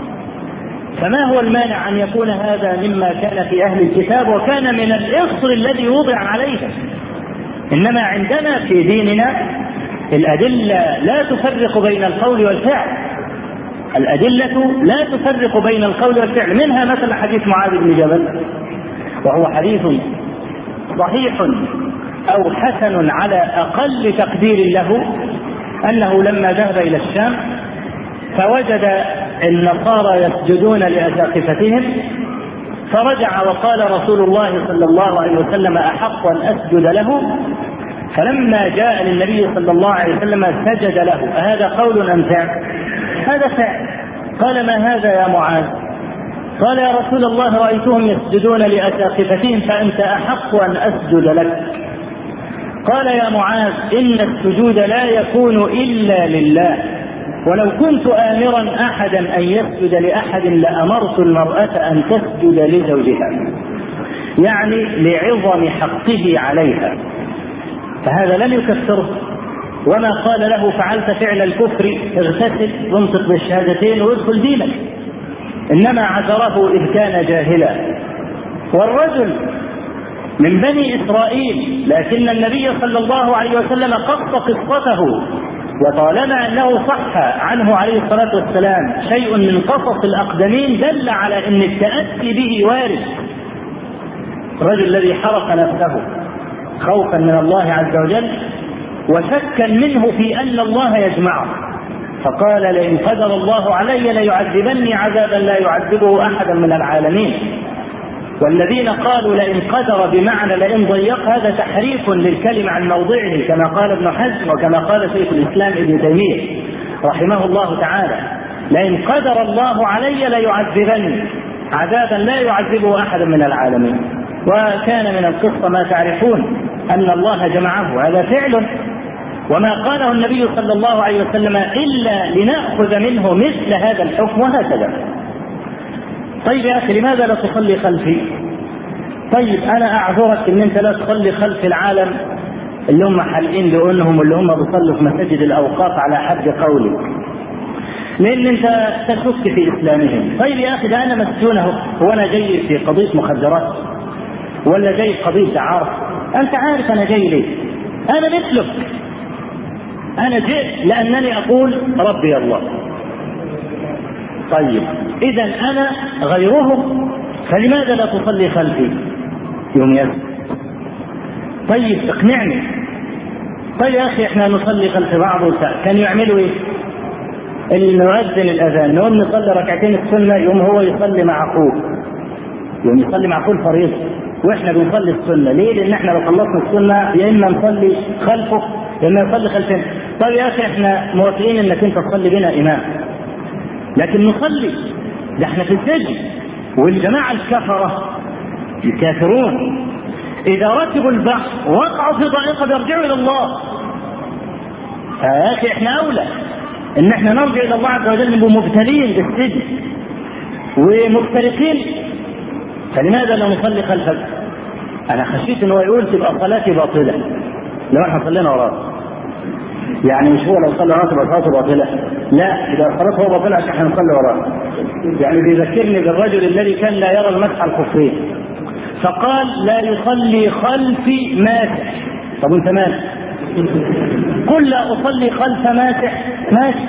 فما هو المانع أن يكون هذا مما كان في أهل الكتاب وكان من الإصر الذي وضع عليهم؟ إنما عندنا في ديننا الأدلة لا تفرق بين القول والفعل، الأدلة لا تفرق بين القول والفعل. منها مثل حديث معاذ بن جبل، وهو حديث صحيح أو حسن على أقل تقدير له، أنه لما ذهب إلى الشام فوجد النصارى يسجدون لأساقفتهم، فرجع وقال رسول الله صلى الله عليه وسلم أحق أن أسجد له، فلما جاء للنبي صلى الله عليه وسلم سجد له. هذا قول أم فعل؟ هذا فعل. قال ما هذا يا معاذ؟ قال يا رسول الله رأيتهم يسجدون لأساقفتهم فأنت أحق أن أسجد لك. قال يا معاذ إن السجود لا يكون إلا لله، ولو كنت آمرا أحدا أن يسجد لأحد لأمرت المرأة أن تسجد لزوجها، يعني لعظم حقه عليها، فهذا لم يكفره. وما قال له فعلت فعل الكفر اغتسل وانطق بالشهادتين وادخل دينك، إنما عذره إذ كان جاهلا. والرجل من بني إسرائيل، لكن النبي صلى الله عليه وسلم قص قصته، وطالما أنه صح عنه عليه الصلاة والسلام شيء من قصص الأقدمين دل على أن التأسي به وارد. الرجل الذي حرق نفسه خوفا من الله عز وجل وشكا منه في أن الله يجمعه، فقال لئن قدر الله علي ليعذبني عذابا لا يعذبه أحدا من العالمين. والذين قالوا لئن قدر بمعنى لئن ضيق، هذا تحريف للكلمة عن موضعه، كما قال ابن حزم وكما قال شيخ الإسلام ابن تيمية رحمه الله تعالى: لئن قدر الله علي ليعذبني عذابا لا يعذبه أحدا من العالمين. وكان من القصة ما تعرفون أن الله جمعه، هذا فعل، وما قاله النبي صلى الله عليه وسلم إلا لنأخذ منه مثل هذا الحكم، وهكذا. طيب يا أخي لماذا لا تصلي خلفي؟ طيب أنا أعذرك أن أنت لا تصلي خلف العالم اللي هم حالقين لأنهم اللي هم بيصلوا في مساجد الأوقاف على حد قولك، لأن أنت تشك في إسلامهم. طيب يا أخي ده أنا مسجون أهو، هو أنا جاي في قضية مخدرات ولا جاي في قضية دعارة؟ أنت عارف أنا جاي ليه؟ أنا مثلك، أنا جئت لأنني أقول ربي الله. طيب إذا أنا غيرهم، فلماذا لا تصلي خلفي؟ يوم يسر. طيب اقنعني. طيب يا أخي إحنا نصلي خلف بعض وساعة. كانوا يعملوا إيه؟ اللي نؤذن الأذان نقوم نصلي ركعتين السنة، يوم هو يصلي مع أخوه، يوم يصلي مع أخوه الفريضة وإحنا بنصلي السنة. ليه؟ لأن إحنا لو خلصنا السنة يا إما نصلي خلفه يا إما نصلي خلفنا. طيب يا أخي إحنا موافقين إنك أنت تصلي بنا إمام، لكن نصلي ده إحنا في السجن، والجماعة الكفرة الكافرون إذا ركبوا البحر وقعوا في ضائقة بيرجعوا إلى الله. يا أخي إحنا أولى إن إحنا نرجع إلى الله عز وجل، نبقوا مبتلين بالسجن ومفترقين، فلماذا لا نصلي خلفك؟ أنا خشيت إنه يقول تبقى صلاتي باطلة لو إحنا صلينا وراه. يعني مش هو لو صلى وراه تبقى صلاته باطلة، لا، إذا صلاته هو باطلة عشان إحنا نصلي وراه. يعني بيذكرني بالرجل الذي كان لا يرى المسح الخفين، فقال لا يصلي خلفي ماسح. طب أنت مالك؟ قل لا أصلي خلف ماسح، ماشي،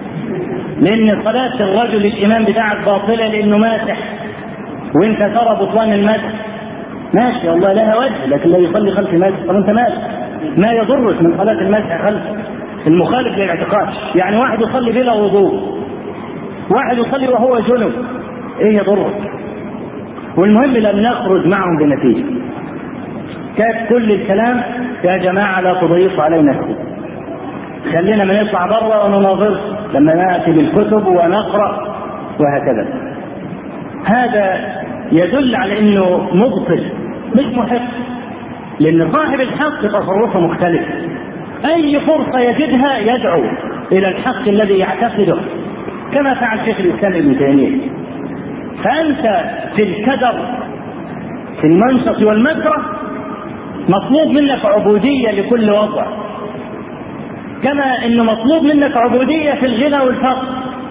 لأن صلاة الرجل الإمام بتاعك باطلة لأنه ماسح وأنت ترى بطلان المسح، ماشي والله لها وجه، لكن لا يصلي خلف ماسح. طب أنت مالك؟ ما يضرك من صلاة المسح خلف المخالف للاعتقاد. يعني واحد يصلي بلا وضوء، واحد يصلي وهو جنب، إيه يضرك؟ والمهم لم نخرج معهم بنتيجة. كان كل الكلام يا جماعة لا تضيفوا علينا الكتب، خلينا من نطلع بره ونناظر لما نأتي بالكتب ونقرأ وهكذا. هذا يدل على أنه مبطل مش محق، لأن صاحب الحق تصرفه مختلف، أي فرصة يجدها يدعو إلى الحق الذي يعتقده، كما فعل شيخ الإسلام ابن تيمية. فأنت في الكدر في المنشط والمكره مطلوب منك عبودية لكل وضع، كما انه مطلوب منك عبودية في الغنى والفقر.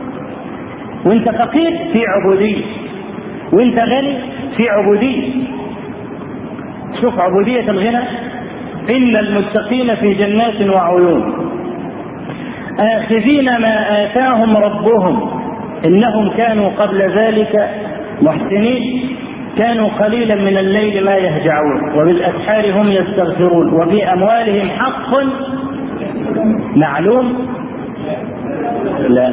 وانت فقير في عبودية، وانت غني في عبودية. شوف عبودية الغنى: إن المتقين في جنات وعيون آخذين ما آتاهم ربهم إنهم كانوا قبل ذلك محسنين كانوا قليلا من الليل ما يهجعون وبالأسحار هم يستغفرون وفي أموالهم حق معلوم. لا،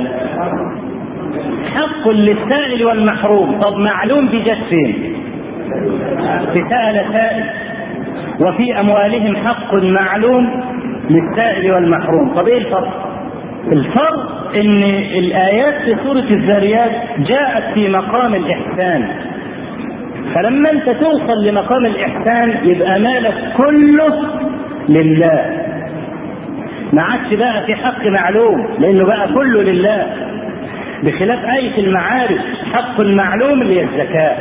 حق للسائل والمحروم. طب معلوم دي جت فين؟ سأل سائل. وفي أموالهم حق معلوم للسائل والمحروم. طب إيه الفرق؟ الفرق إن الآيات في سورة الذاريات جاءت في مقام الإحسان، فلما أنت توصل لمقام الإحسان يبقى مالك كله لله، ما عادش بقى في حق معلوم لأنه بقى كله لله، بخلاف آية المعارف حق معلوم اللي هي الزكاة.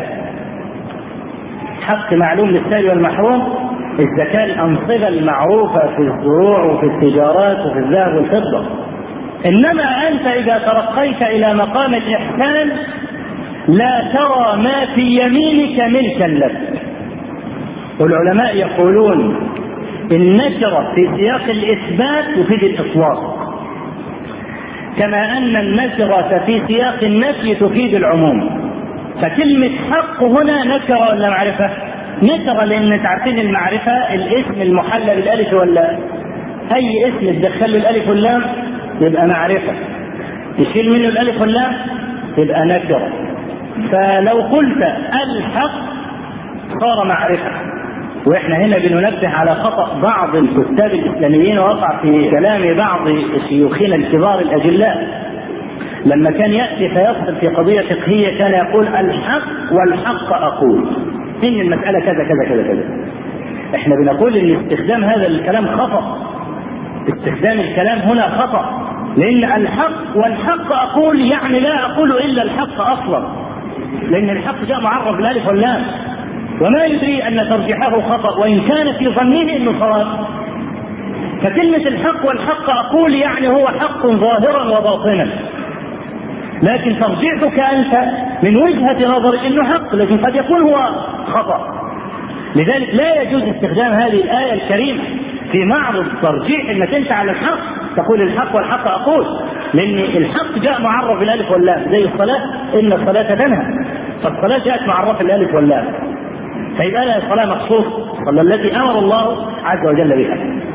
حق معلوم للسائل والمحروم الزكاة، الأنصبة المعروفة في الزروع وفي التجارات وفي الذهب والفضة. إنما أنت إذا ترقيت إلى مقام الإحسان لا ترى ما في يمينك ملكا لك. والعلماء يقولون النكرة في سياق الإثبات تفيد الإطلاق، كما أن النكرة في سياق النفي تفيد العموم. فكلمة حق هنا نكرة ولا معرفة؟ نكرة، لأن تعرفين المعرفة الاسم المحلى بالألف واللام، أي اسم تدخل له الألف واللام يبقى معرفة، تشيل منه الألف واللام يبقى نكرة. فلو قلت الحق صار معرفة. وإحنا هنا بننبه على خطأ بعض الكتاب الإسلاميين وقع في كلام بعض شيوخنا الكبار الأجلاء، لما كان يأتي فيصل في قضية فقهية كان يقول الحق والحق أقول، إن المسألة كذا كذا كذا كذا. إحنا بنقول إن استخدام هذا الكلام خطأ، استخدام الكلام هنا خطأ، لأن الحق والحق أقول يعني لا أقول إلا الحق أصلا، لأن الحق جاء معرف بالألف واللام، وما يدري أن ترجيحه خطأ وإن كان في ظنه أنه صواب. فكلمة الحق والحق أقول يعني هو حق ظاهرا وباطنا، لكن ترجيحك أنت من وجهة نظرك أنه حق، لكن قد يكون هو خطأ. لذلك لا يجوز استخدام هذه الآية الكريمة في معرض ترجيح انك انت على الحق تقول الحق والحق اقول، لان الحق جاء معرف بالالف واللام، زي الصلاه ان الصلاه تنهى، فالصلاه جاءت معرفه بالالف واللام، فيبقى لها الصلاه مخصوص، صلى التي امر الله عز وجل بها.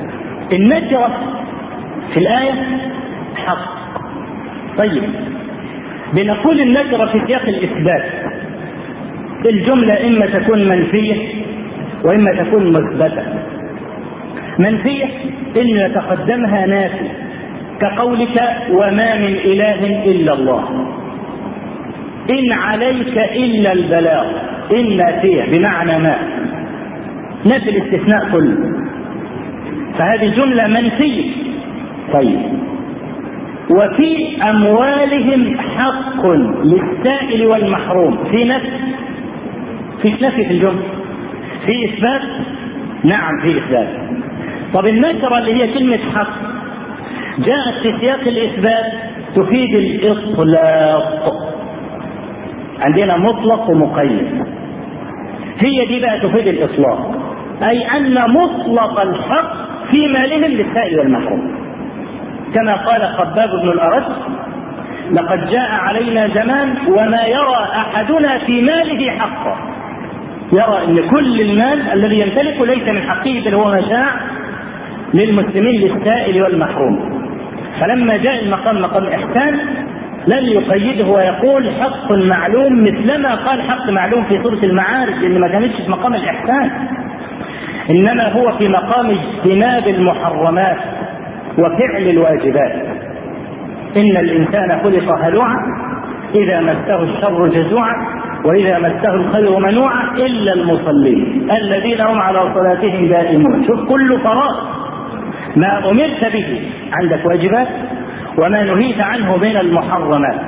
النكرة في الآية حق. طيب بنقول النكرة في سياق الإثبات، الجملة إما تكون منفية وإما تكون مثبتة. منفية إن يتقدمها نافي كقولك وما من إله إلا الله، إن عليك إلا البلاغ، إن نافية بمعنى ما، نفي الاستثناء كله، فهذه جملة منفية. طيب وفي أموالهم حق للسائل والمحروم، في نفي في نفي في الجملة، في إثبات نعم في إثبات. طب النكرة اللي هي كلمة حق جاءت في سياق الإثبات تفيد الإطلاق، عندنا مطلق ومقيد، هي دي بقى تفيد الإطلاق، أي أن مطلق الحق في مالهم للسائل والمحروم، كما قال خباب بن الأرد لقد جاء علينا زمان وما يرى أحدنا في ماله حقا، يرى أن كل المال الذي يمتلكه ليس من حقه بل هو متاع للمسلمين للسائل والمحروم. فلما جاء المقام مقام إحسان لن يقيده ويقول حق معلوم مثلما قال حق معلوم في سورة المعارج، لأن ما كانتش في مقام الإحسان، إنما هو في مقام اجتناب المحرمات وفعل الواجبات. إن الإنسان خلق هلوعا إذا مسه الشر جزوعا وإذا مسه الخير منوعا إلا المصلين الذين هم على صلاتهم دائمون. شوف كل فراغ، ما أمرت به عندك واجبات وما نهيت عنه من المحرمات.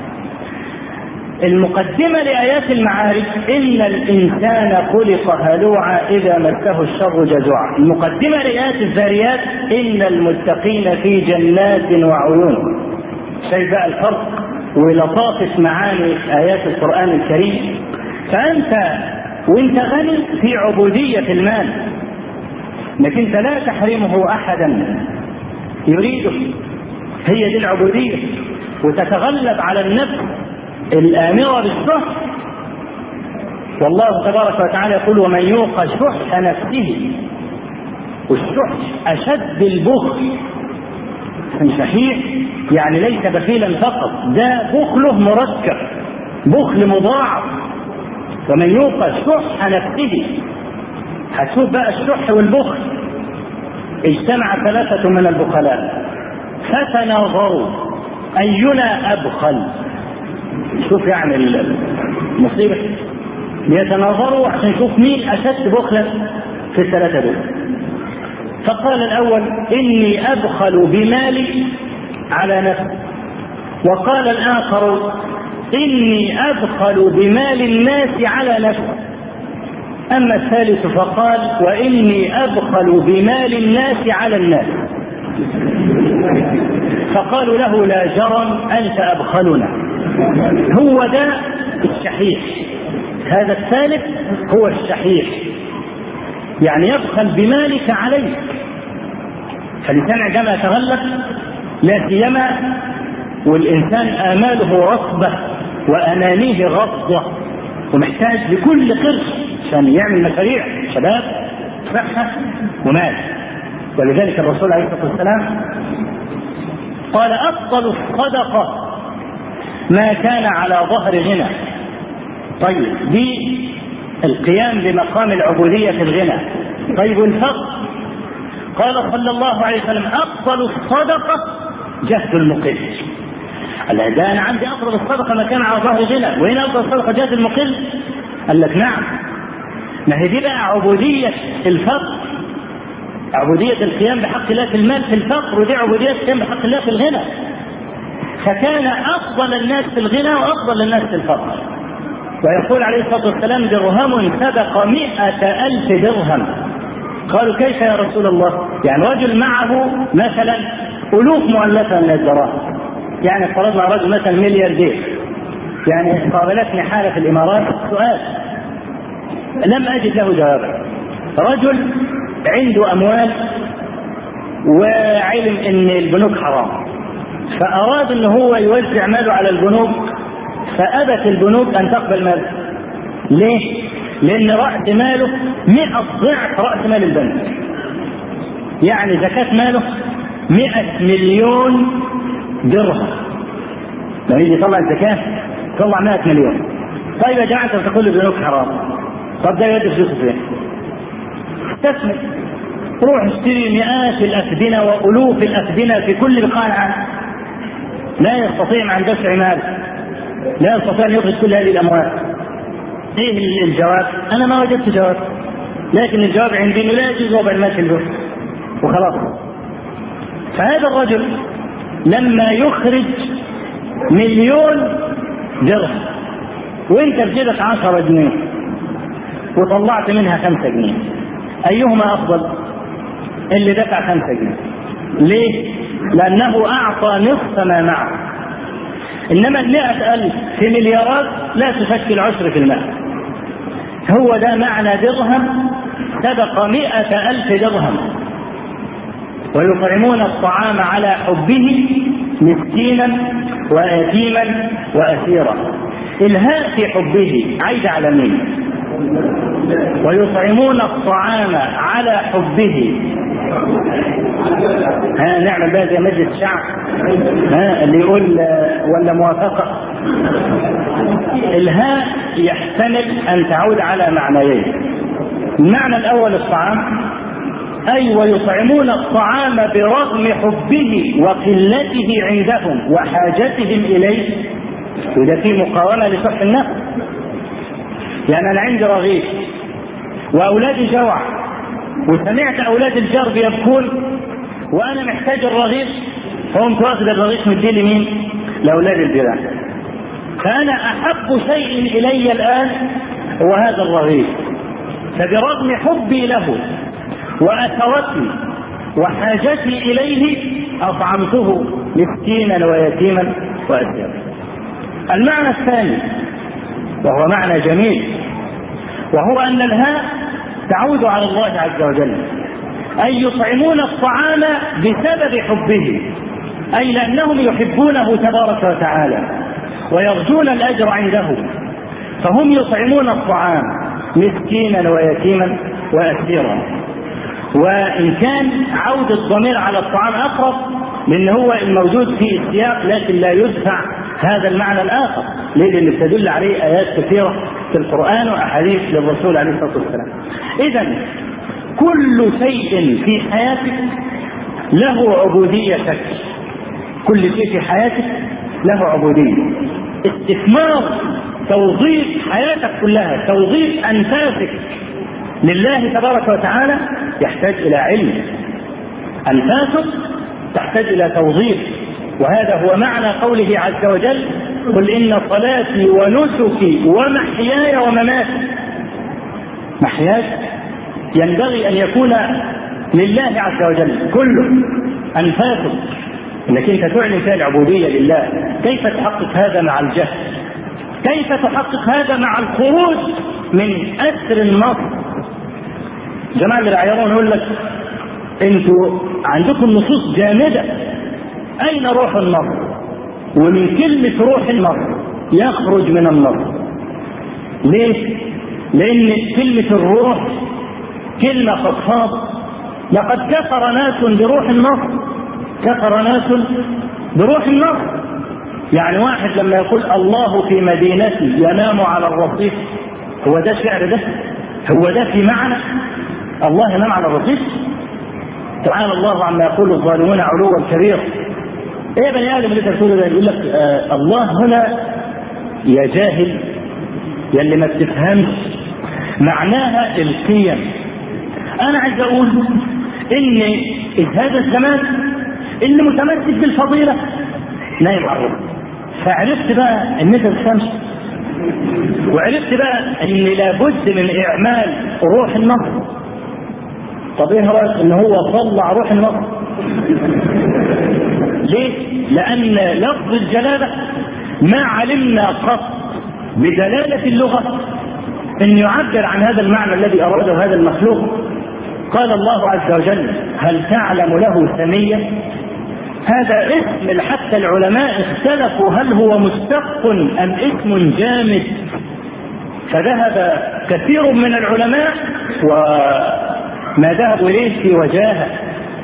المقدمة لآيات المعارج إن الإنسان خلق هلوعا إذا مسه الشر جزوعا. المقدمة لآيات الذاريات إن المتقين في جنات وعيون. شايف بقى الفرق ولطافة معاني آيات القرآن الكريم. فأنت وانت غني في عبودية المال، لكن انت لا تحرمه أحدا يريده، هي دي العبودية، وتتغلب على النفس الآمرة بالشح. والله تبارك وتعالى يقول ومن يوق شح نفسه، والشح أشد البخل، صحيح يعني ليس بخيلا فقط، ده بخله مركب، بخل مضاعف. ومن يوق شح نفسه، هتشوف بقى الشح والبخل اجتمع ثلاثة من البخلاء فتناظروا أينا أبخل. شوف يعني المصيبة، يتناظروا عشان يشوف مين أشد بخلا في الثلاثة دول. فقال الأول إني أبخل بمالي على نفسي، وقال الآخر إني أبخل بمال الناس على نفسي، أما الثالث فقال وإني أبخل بمال الناس على الناس. فقالوا له لا جرم أنت أبخلنا. هو ده الشحيح، هذا الثالث هو الشحيح، يعني يبخل بمالك عليك. فالإنسان عندما يتغلب لا سيما والإنسان آماله رصبة وأنانيه غضة ومحتاج لكل قرش عشان يعمل مشاريع شباب صحة ومال. ولذلك الرسول عليه الصلاة والسلام قال أفضل الصدقة ما كان على ظهر غنى. طيب دي القيام بمقام العبودية في الغنى. طيب الفقر، قال صلى الله عليه وسلم أفضل الصدقة جهد المقل. قال ده أنا عندي أفضل الصدقة ما كان على ظهر غنى، وهنا أفضل الصدقة جهد المقل. قال لك نعم، ما هي دي بقى عبودية الفقر، عبودية القيام بحق الله في المال في الفقر، ودي عبودية القيام بحق الله في الغنى. فكان أفضل الناس في الغنى وأفضل الناس في الفقر. ويقول عليه الصلاة والسلام درهم سبق مئة ألف درهم. قالوا كيف يا رسول الله؟ يعني رجل معه مثلا ألوف مؤلفة من الدراهم، يعني فرضنا رجل مثلا ملياردير، يعني قابلتني حالة في الإمارات سؤال لم أجد له جوابا. رجل عنده أموال وعلم أن البنوك حرام، فأراد أنه هو يوزع ماله على البنوك، فأبت البنوك أن تقبل ماله. ليه؟ لأن رأس ماله مئة ضعف رأس مال البنك. يعني زكاة ماله مئة مليون درهم. لما يجي يطلع الزكاة يطلع مئة مليون. طيب يا جماعة انت تقول البنوك حرام، طب ده يدي فلوسه فين؟ استثمر، روح اشتري مئات الأفدنة وألوف الأفدنة في كل بقاع العالم. لا يستطيع أن دفع مال، لا يستطيع أن يخرج كل هذه الأموال. إيه الجواب؟ أنا ما وجدت جواب، لكن الجواب عندي إنه لا يجوز وضع المال في البنوك وخلاص. فهذا الرجل لما يخرج مليون درهم وانت بجيبك عشرة جنيه وطلعت منها خمسة جنيه، أيهما أفضل؟ اللي دفع خمسة جنيه. ليه؟ لأنه أعطى نصف ما معه. إنما المئة ألف في مليارات لا تشكل عشر في المئة. هو ده معنى درهم سبق مئة ألف درهم. ويطعمون الطعام على حبه مسكينا ويتيما وأسيرا. الهاء في حبه عايد على مين؟ ويطعمون الطعام على حبه. ها نعمل بقى زي مجلس الشعب، ها اللي يقول ولا موافقة. الهاء يحتمل أن تعود على معنيين. المعنى الأول الطعام، أي ويطعمون الطعام برغم حبه وقلته عندهم وحاجتهم إليه. وده في مقاومة لصح النفس. يعني أنا عندي رغيف وأولادي جوع وسمعت أولاد الجار بيبكون وأنا محتاج الرغيف، فقمت واخد الرغيف مديه لمين؟ لأولاد الجيران. فأنا أحب شيء إلي الآن هو هذا الرغيف، فبرغم حبي له وأثرتي وحاجتي إليه أطعمته مسكينا ويتيما وأسيرا. المعنى الثاني وهو معنى جميل، وهو أن الهاء تعود على الله عز وجل، أي يطعمون الطعام بسبب حبه، أي لأنهم يحبونه تبارك وتعالى ويرجون الأجر عنده، فهم يطعمون الطعام مسكينا ويتيما وأسيرا. وإن كان عودة الضمير على الطعام أقرب لأن هو الموجود في السياق، لكن لا يدفع هذا المعنى الآخر اللي تدل عليه آيات كثيرة في القرآن وأحاديث للرسول عليه الصلاة والسلام. إذن كل شيء في حياتك له عبوديتك، كل شيء في حياتك له عبودية. استثمار توظيف حياتك كلها، توظيف أنفاسك لله تبارك وتعالى يحتاج إلى علم. أنفاسك تحتاج إلى توظيف، وهذا هو معنى قوله عز وجل: قل إن صلاتي ونسكي ومحياي ومماتي. محياك ينبغي أن يكون لله عز وجل كله، أنفاسك انك انت تعلن فيها العبودية لله. كيف تحقق هذا مع الجهل؟ كيف تحقق هذا مع الخروج من أسر النصر؟ جماعة العيارون يقول لك انتوا عندكم نصوص جامدة، أين روح النصر؟ ومن كلمة روح النصر يخرج من النصر. ليه؟ لأن كلمة الروح كلمة فضفاض. لقد كفر ناس بروح النصر، كفر ناس بروح النصر. يعني واحد لما يقول الله في مدينتي ينام على الرصيف، هو ده شعر؟ ده هو ده في معنى الله ينام على الرصيف؟ تعالى الله عما يقول الظالمون علوا كبيرا. ايه يا بني ادم اللي انت بتقوله ده؟ يقول لك آه الله هنا يا جاهل يا اللي ما بتفهمش معناها القيم. انا عايز اقول ان هذا الزمان اللي متمسك بالفضيله نايم على الرصيف. فعرفت بقى ان انت بتفهمش، وعرفت بقى ان لابد من اعمال روح النصر. طب ايه رايك ان هو طلع روح النصر؟ ليه؟ لان لفظ الجلاله ما علمنا قط بدلاله اللغه ان يعبر عن هذا المعنى الذي اراده هذا المخلوق. قال الله عز وجل: هل تعلم له سميا؟ هذا اسم حتى العلماء اختلفوا هل هو مشتق ام اسم جامد، فذهب كثير من العلماء وما ذهبوا اليه في وجاهه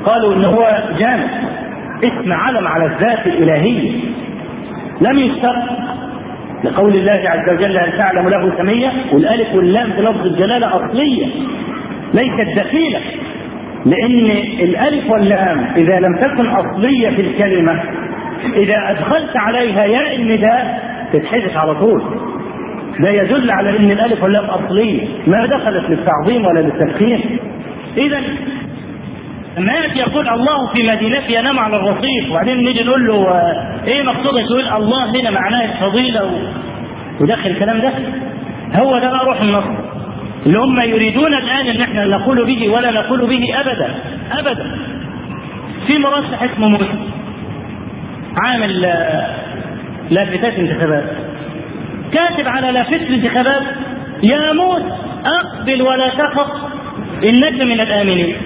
قالوا إن هو جامع، اسم علم على الذات الإلهية لم يشترط، لقول الله عز وجل هل تعلم له سمية، والألف واللام في لفظ الجلالة أصلية ليست دخيلة، لأن الألف واللام إذا لم تكن أصلية في الكلمة إذا أدخلت عليها ياء النداء تتحدث على طول. ده يدل على أن الألف واللام أصلية ما دخلت للتعظيم ولا للتفخيم. إذا لما يأتي يقول الله في مدينتي ينام على الرصيف، وبعدين نيجي نقول له إيه مقصودك؟ يقول الله هنا معناه الفضيلة ودخل الكلام ده. هو ده بقى روح النصر اللي هم يريدون الآن أن احنا نقول به ولا نقول به أبدا أبدا. في مرشح اسمه موسى عامل لافتات انتخابات، كاتب على لافتة الانتخابات يا موسى أقبل ولا تخف إنك من الآمنين.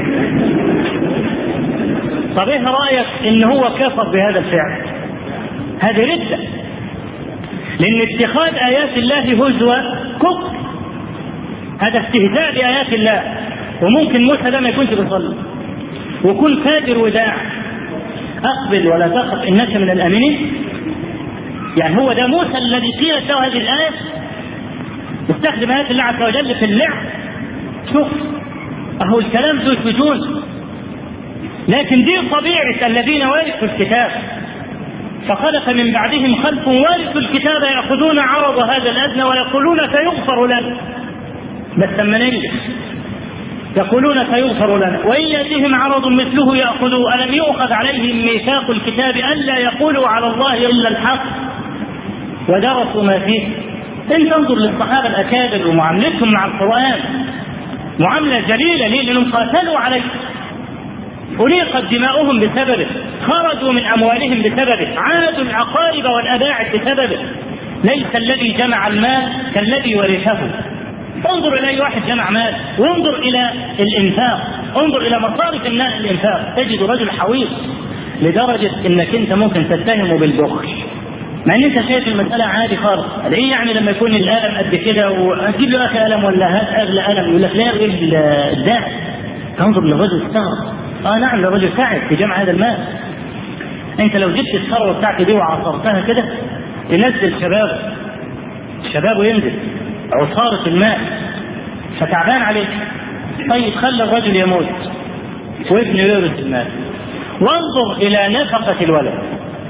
طب ايه رأيك ان هو كفر بهذا الفعل؟ هذه ردة، لأن اتخاذ آيات الله هزوة كفر، هذا استهزاء بآيات الله. وممكن موسى ده ما يكونش بيصلي ويكون فاجر وداع. أقبل ولا تخف إنك من الآمنين، يعني هو ده موسى الذي قيلت له هذه الآية؟ استخدم آيات الله عز وجل في اللعب. شوف أهو الكلام ذو سجون، لكن دي طبيعة الذين ورثوا الكتاب. فخلق من بعدهم خلف ورثوا الكتاب يأخذون عرض هذا الأدنى ويقولون سيغفر لنا، بس لما ننجح يقولون سيغفر لنا، وإن يأتيهم عرض مثله يأخذوه. ألم يؤخذ عليهم ميثاق الكتاب ألا يقولوا على الله إلا الحق ودرسوا ما فيه. إن تنظر للصحابة الأكابر ومعاملتهم مع القرآن معاملة جليلة، ليه؟ لأنهم قاتلوا عليه، أريقت دماؤهم بسببه، خرجوا من أموالهم بسببه، عادوا العقارب والأباعد بسببه. ليس الذي جمع المال كالذي ورثه. انظر إلى أي واحد جمع مال، وانظر إلى الإنفاق، انظر إلى مصارف الناس الإنفاق، تجد رجل حويص لدرجة إنك أنت ممكن تتهمه بالبخل، مع ان انت شايف المسألة عادي خالص. ايه يعني لما يكون القلم قد كده وهتجيب له اخي قلم ولا هات اغلى قلم، يقول لك لا يغير الداعي. تنظر للرجل استغرب، اه نعم الرجل ساعد في جمع هذا المال. انت لو جبت الثروة بتاعتي دي وعصرتها كده تنزل شباب شبابه ينزل عصارة المال فتعبان عليك. طيب خلي الرجل يموت وابنه يورث المال، وانظر الى نفقة الولد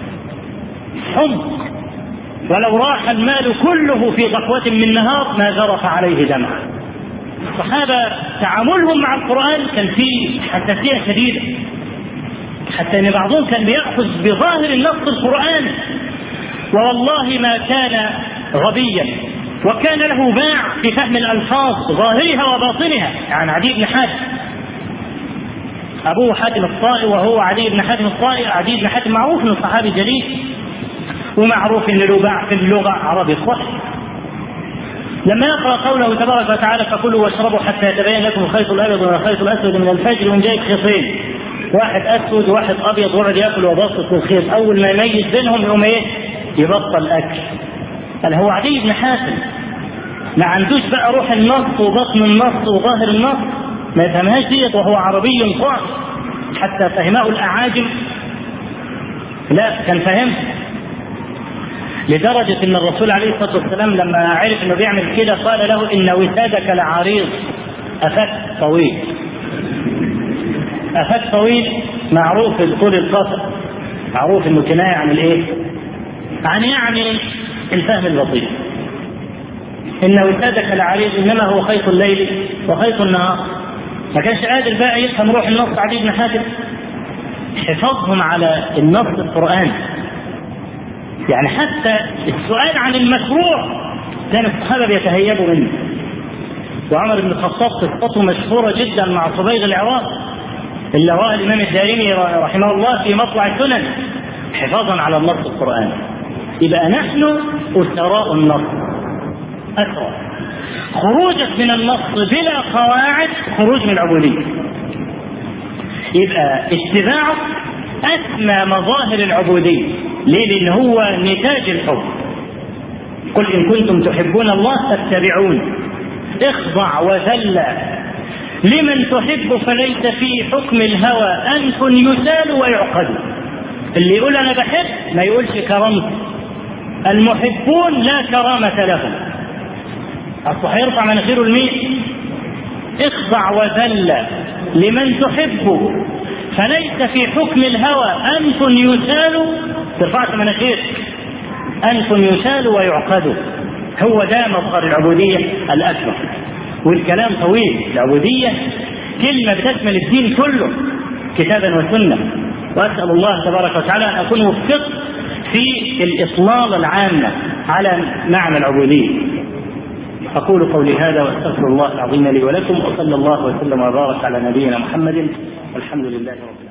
حمق، ولو راح المال كله في ضحوة من نهار ما جرف عليه دمع. الصحابة تعاملهم مع القرآن كان فيه حساسية شديدة، حتى ان بعضهم كان بيأخذ بظاهر النص القرآني، والله ما كان غبيا، وكان له باع في فهم الألفاظ ظاهرها وباطنها. يعني عدي بن حاتم أبوه حاتم الطائي، وهو عدي بن حاتم الطائي. عدي بن حاتم معروف من الصحابي الجليل، ومعروف ان له باع في اللغة عربي صح. لما يقرأ قوله تبارك وتعالى فكلوا واشربوا حتى يتبين لكم الخيط الأبيض من الخيط الأسود من الفجر، ومن جايك خيطين واحد أسود وواحد أبيض، وقعد يأكل وبسط الخيط، أول ما يميز بينهم يقوم إيه؟ يبطل أكل. قال هو عدي بن حاتم ما عندوش بقى روح النص وبطن النص وظاهر النص، ما يفهمهاش ديت، وهو عربي صعب حتى فهمه الأعاجم. لا كان فهم، لدرجة ان الرسول عليه الصلاة والسلام لما عرف انه بيعمل كده قال له ان وسادك لعريض افك طويل. افك طويل معروف طول القصر، معروف انه كناية عن الايه؟ عن يعني الفهم البطيء. ان وسادك لعريض انما هو خيط الليل وخيط النهار. ما كانش قادر بقى يفهم روح النص عدي بن حاتم. حفظهم على النص القرآني، يعني حتى السؤال عن المشروع كان الصحابة بيتهيبوا منه. وعمر بن الخطاب قصته مشهورة جدا مع صبيغ العراق اللي رواه الإمام الدارمي رحمه الله في مطلع السنن حفاظا على النص القرآني. يبقى نحن أسراء النص، أسرى. خروجك من النص بلا قواعد خروج من العبودية. يبقى اتباعك أسمى مظاهر العبودية. ليه؟ لأن هو نتاج الحب. قل إن كنتم تحبون الله فاتبعون. اخضع وذل لمن تحب فليس في حكم الهوى أنف يسال ويعقد. اللي يقول أنا بحب ما يقولش كرمت. المحبون لا كرامة لهم. أصبح يرفع مناخيره الميت. اخضع وذل لمن تحب فليس في حكم الهوى أنف يسال. ترفعت مناخير أنف يسال ويعقد. هو ده مظهر العبودية الأكبر. والكلام طويل. العبودية كلمة بتشمل الدين كله كتابا وسنة. وأسأل الله تبارك وتعالى أن أكون وفقت في الإطلالة العامة على معنى العبودية. أقول قولي هذا وأستغفر الله العظيم لي ولكم، وصلى الله وسلم وبارك على نبينا محمد والحمد لله رب العالمين.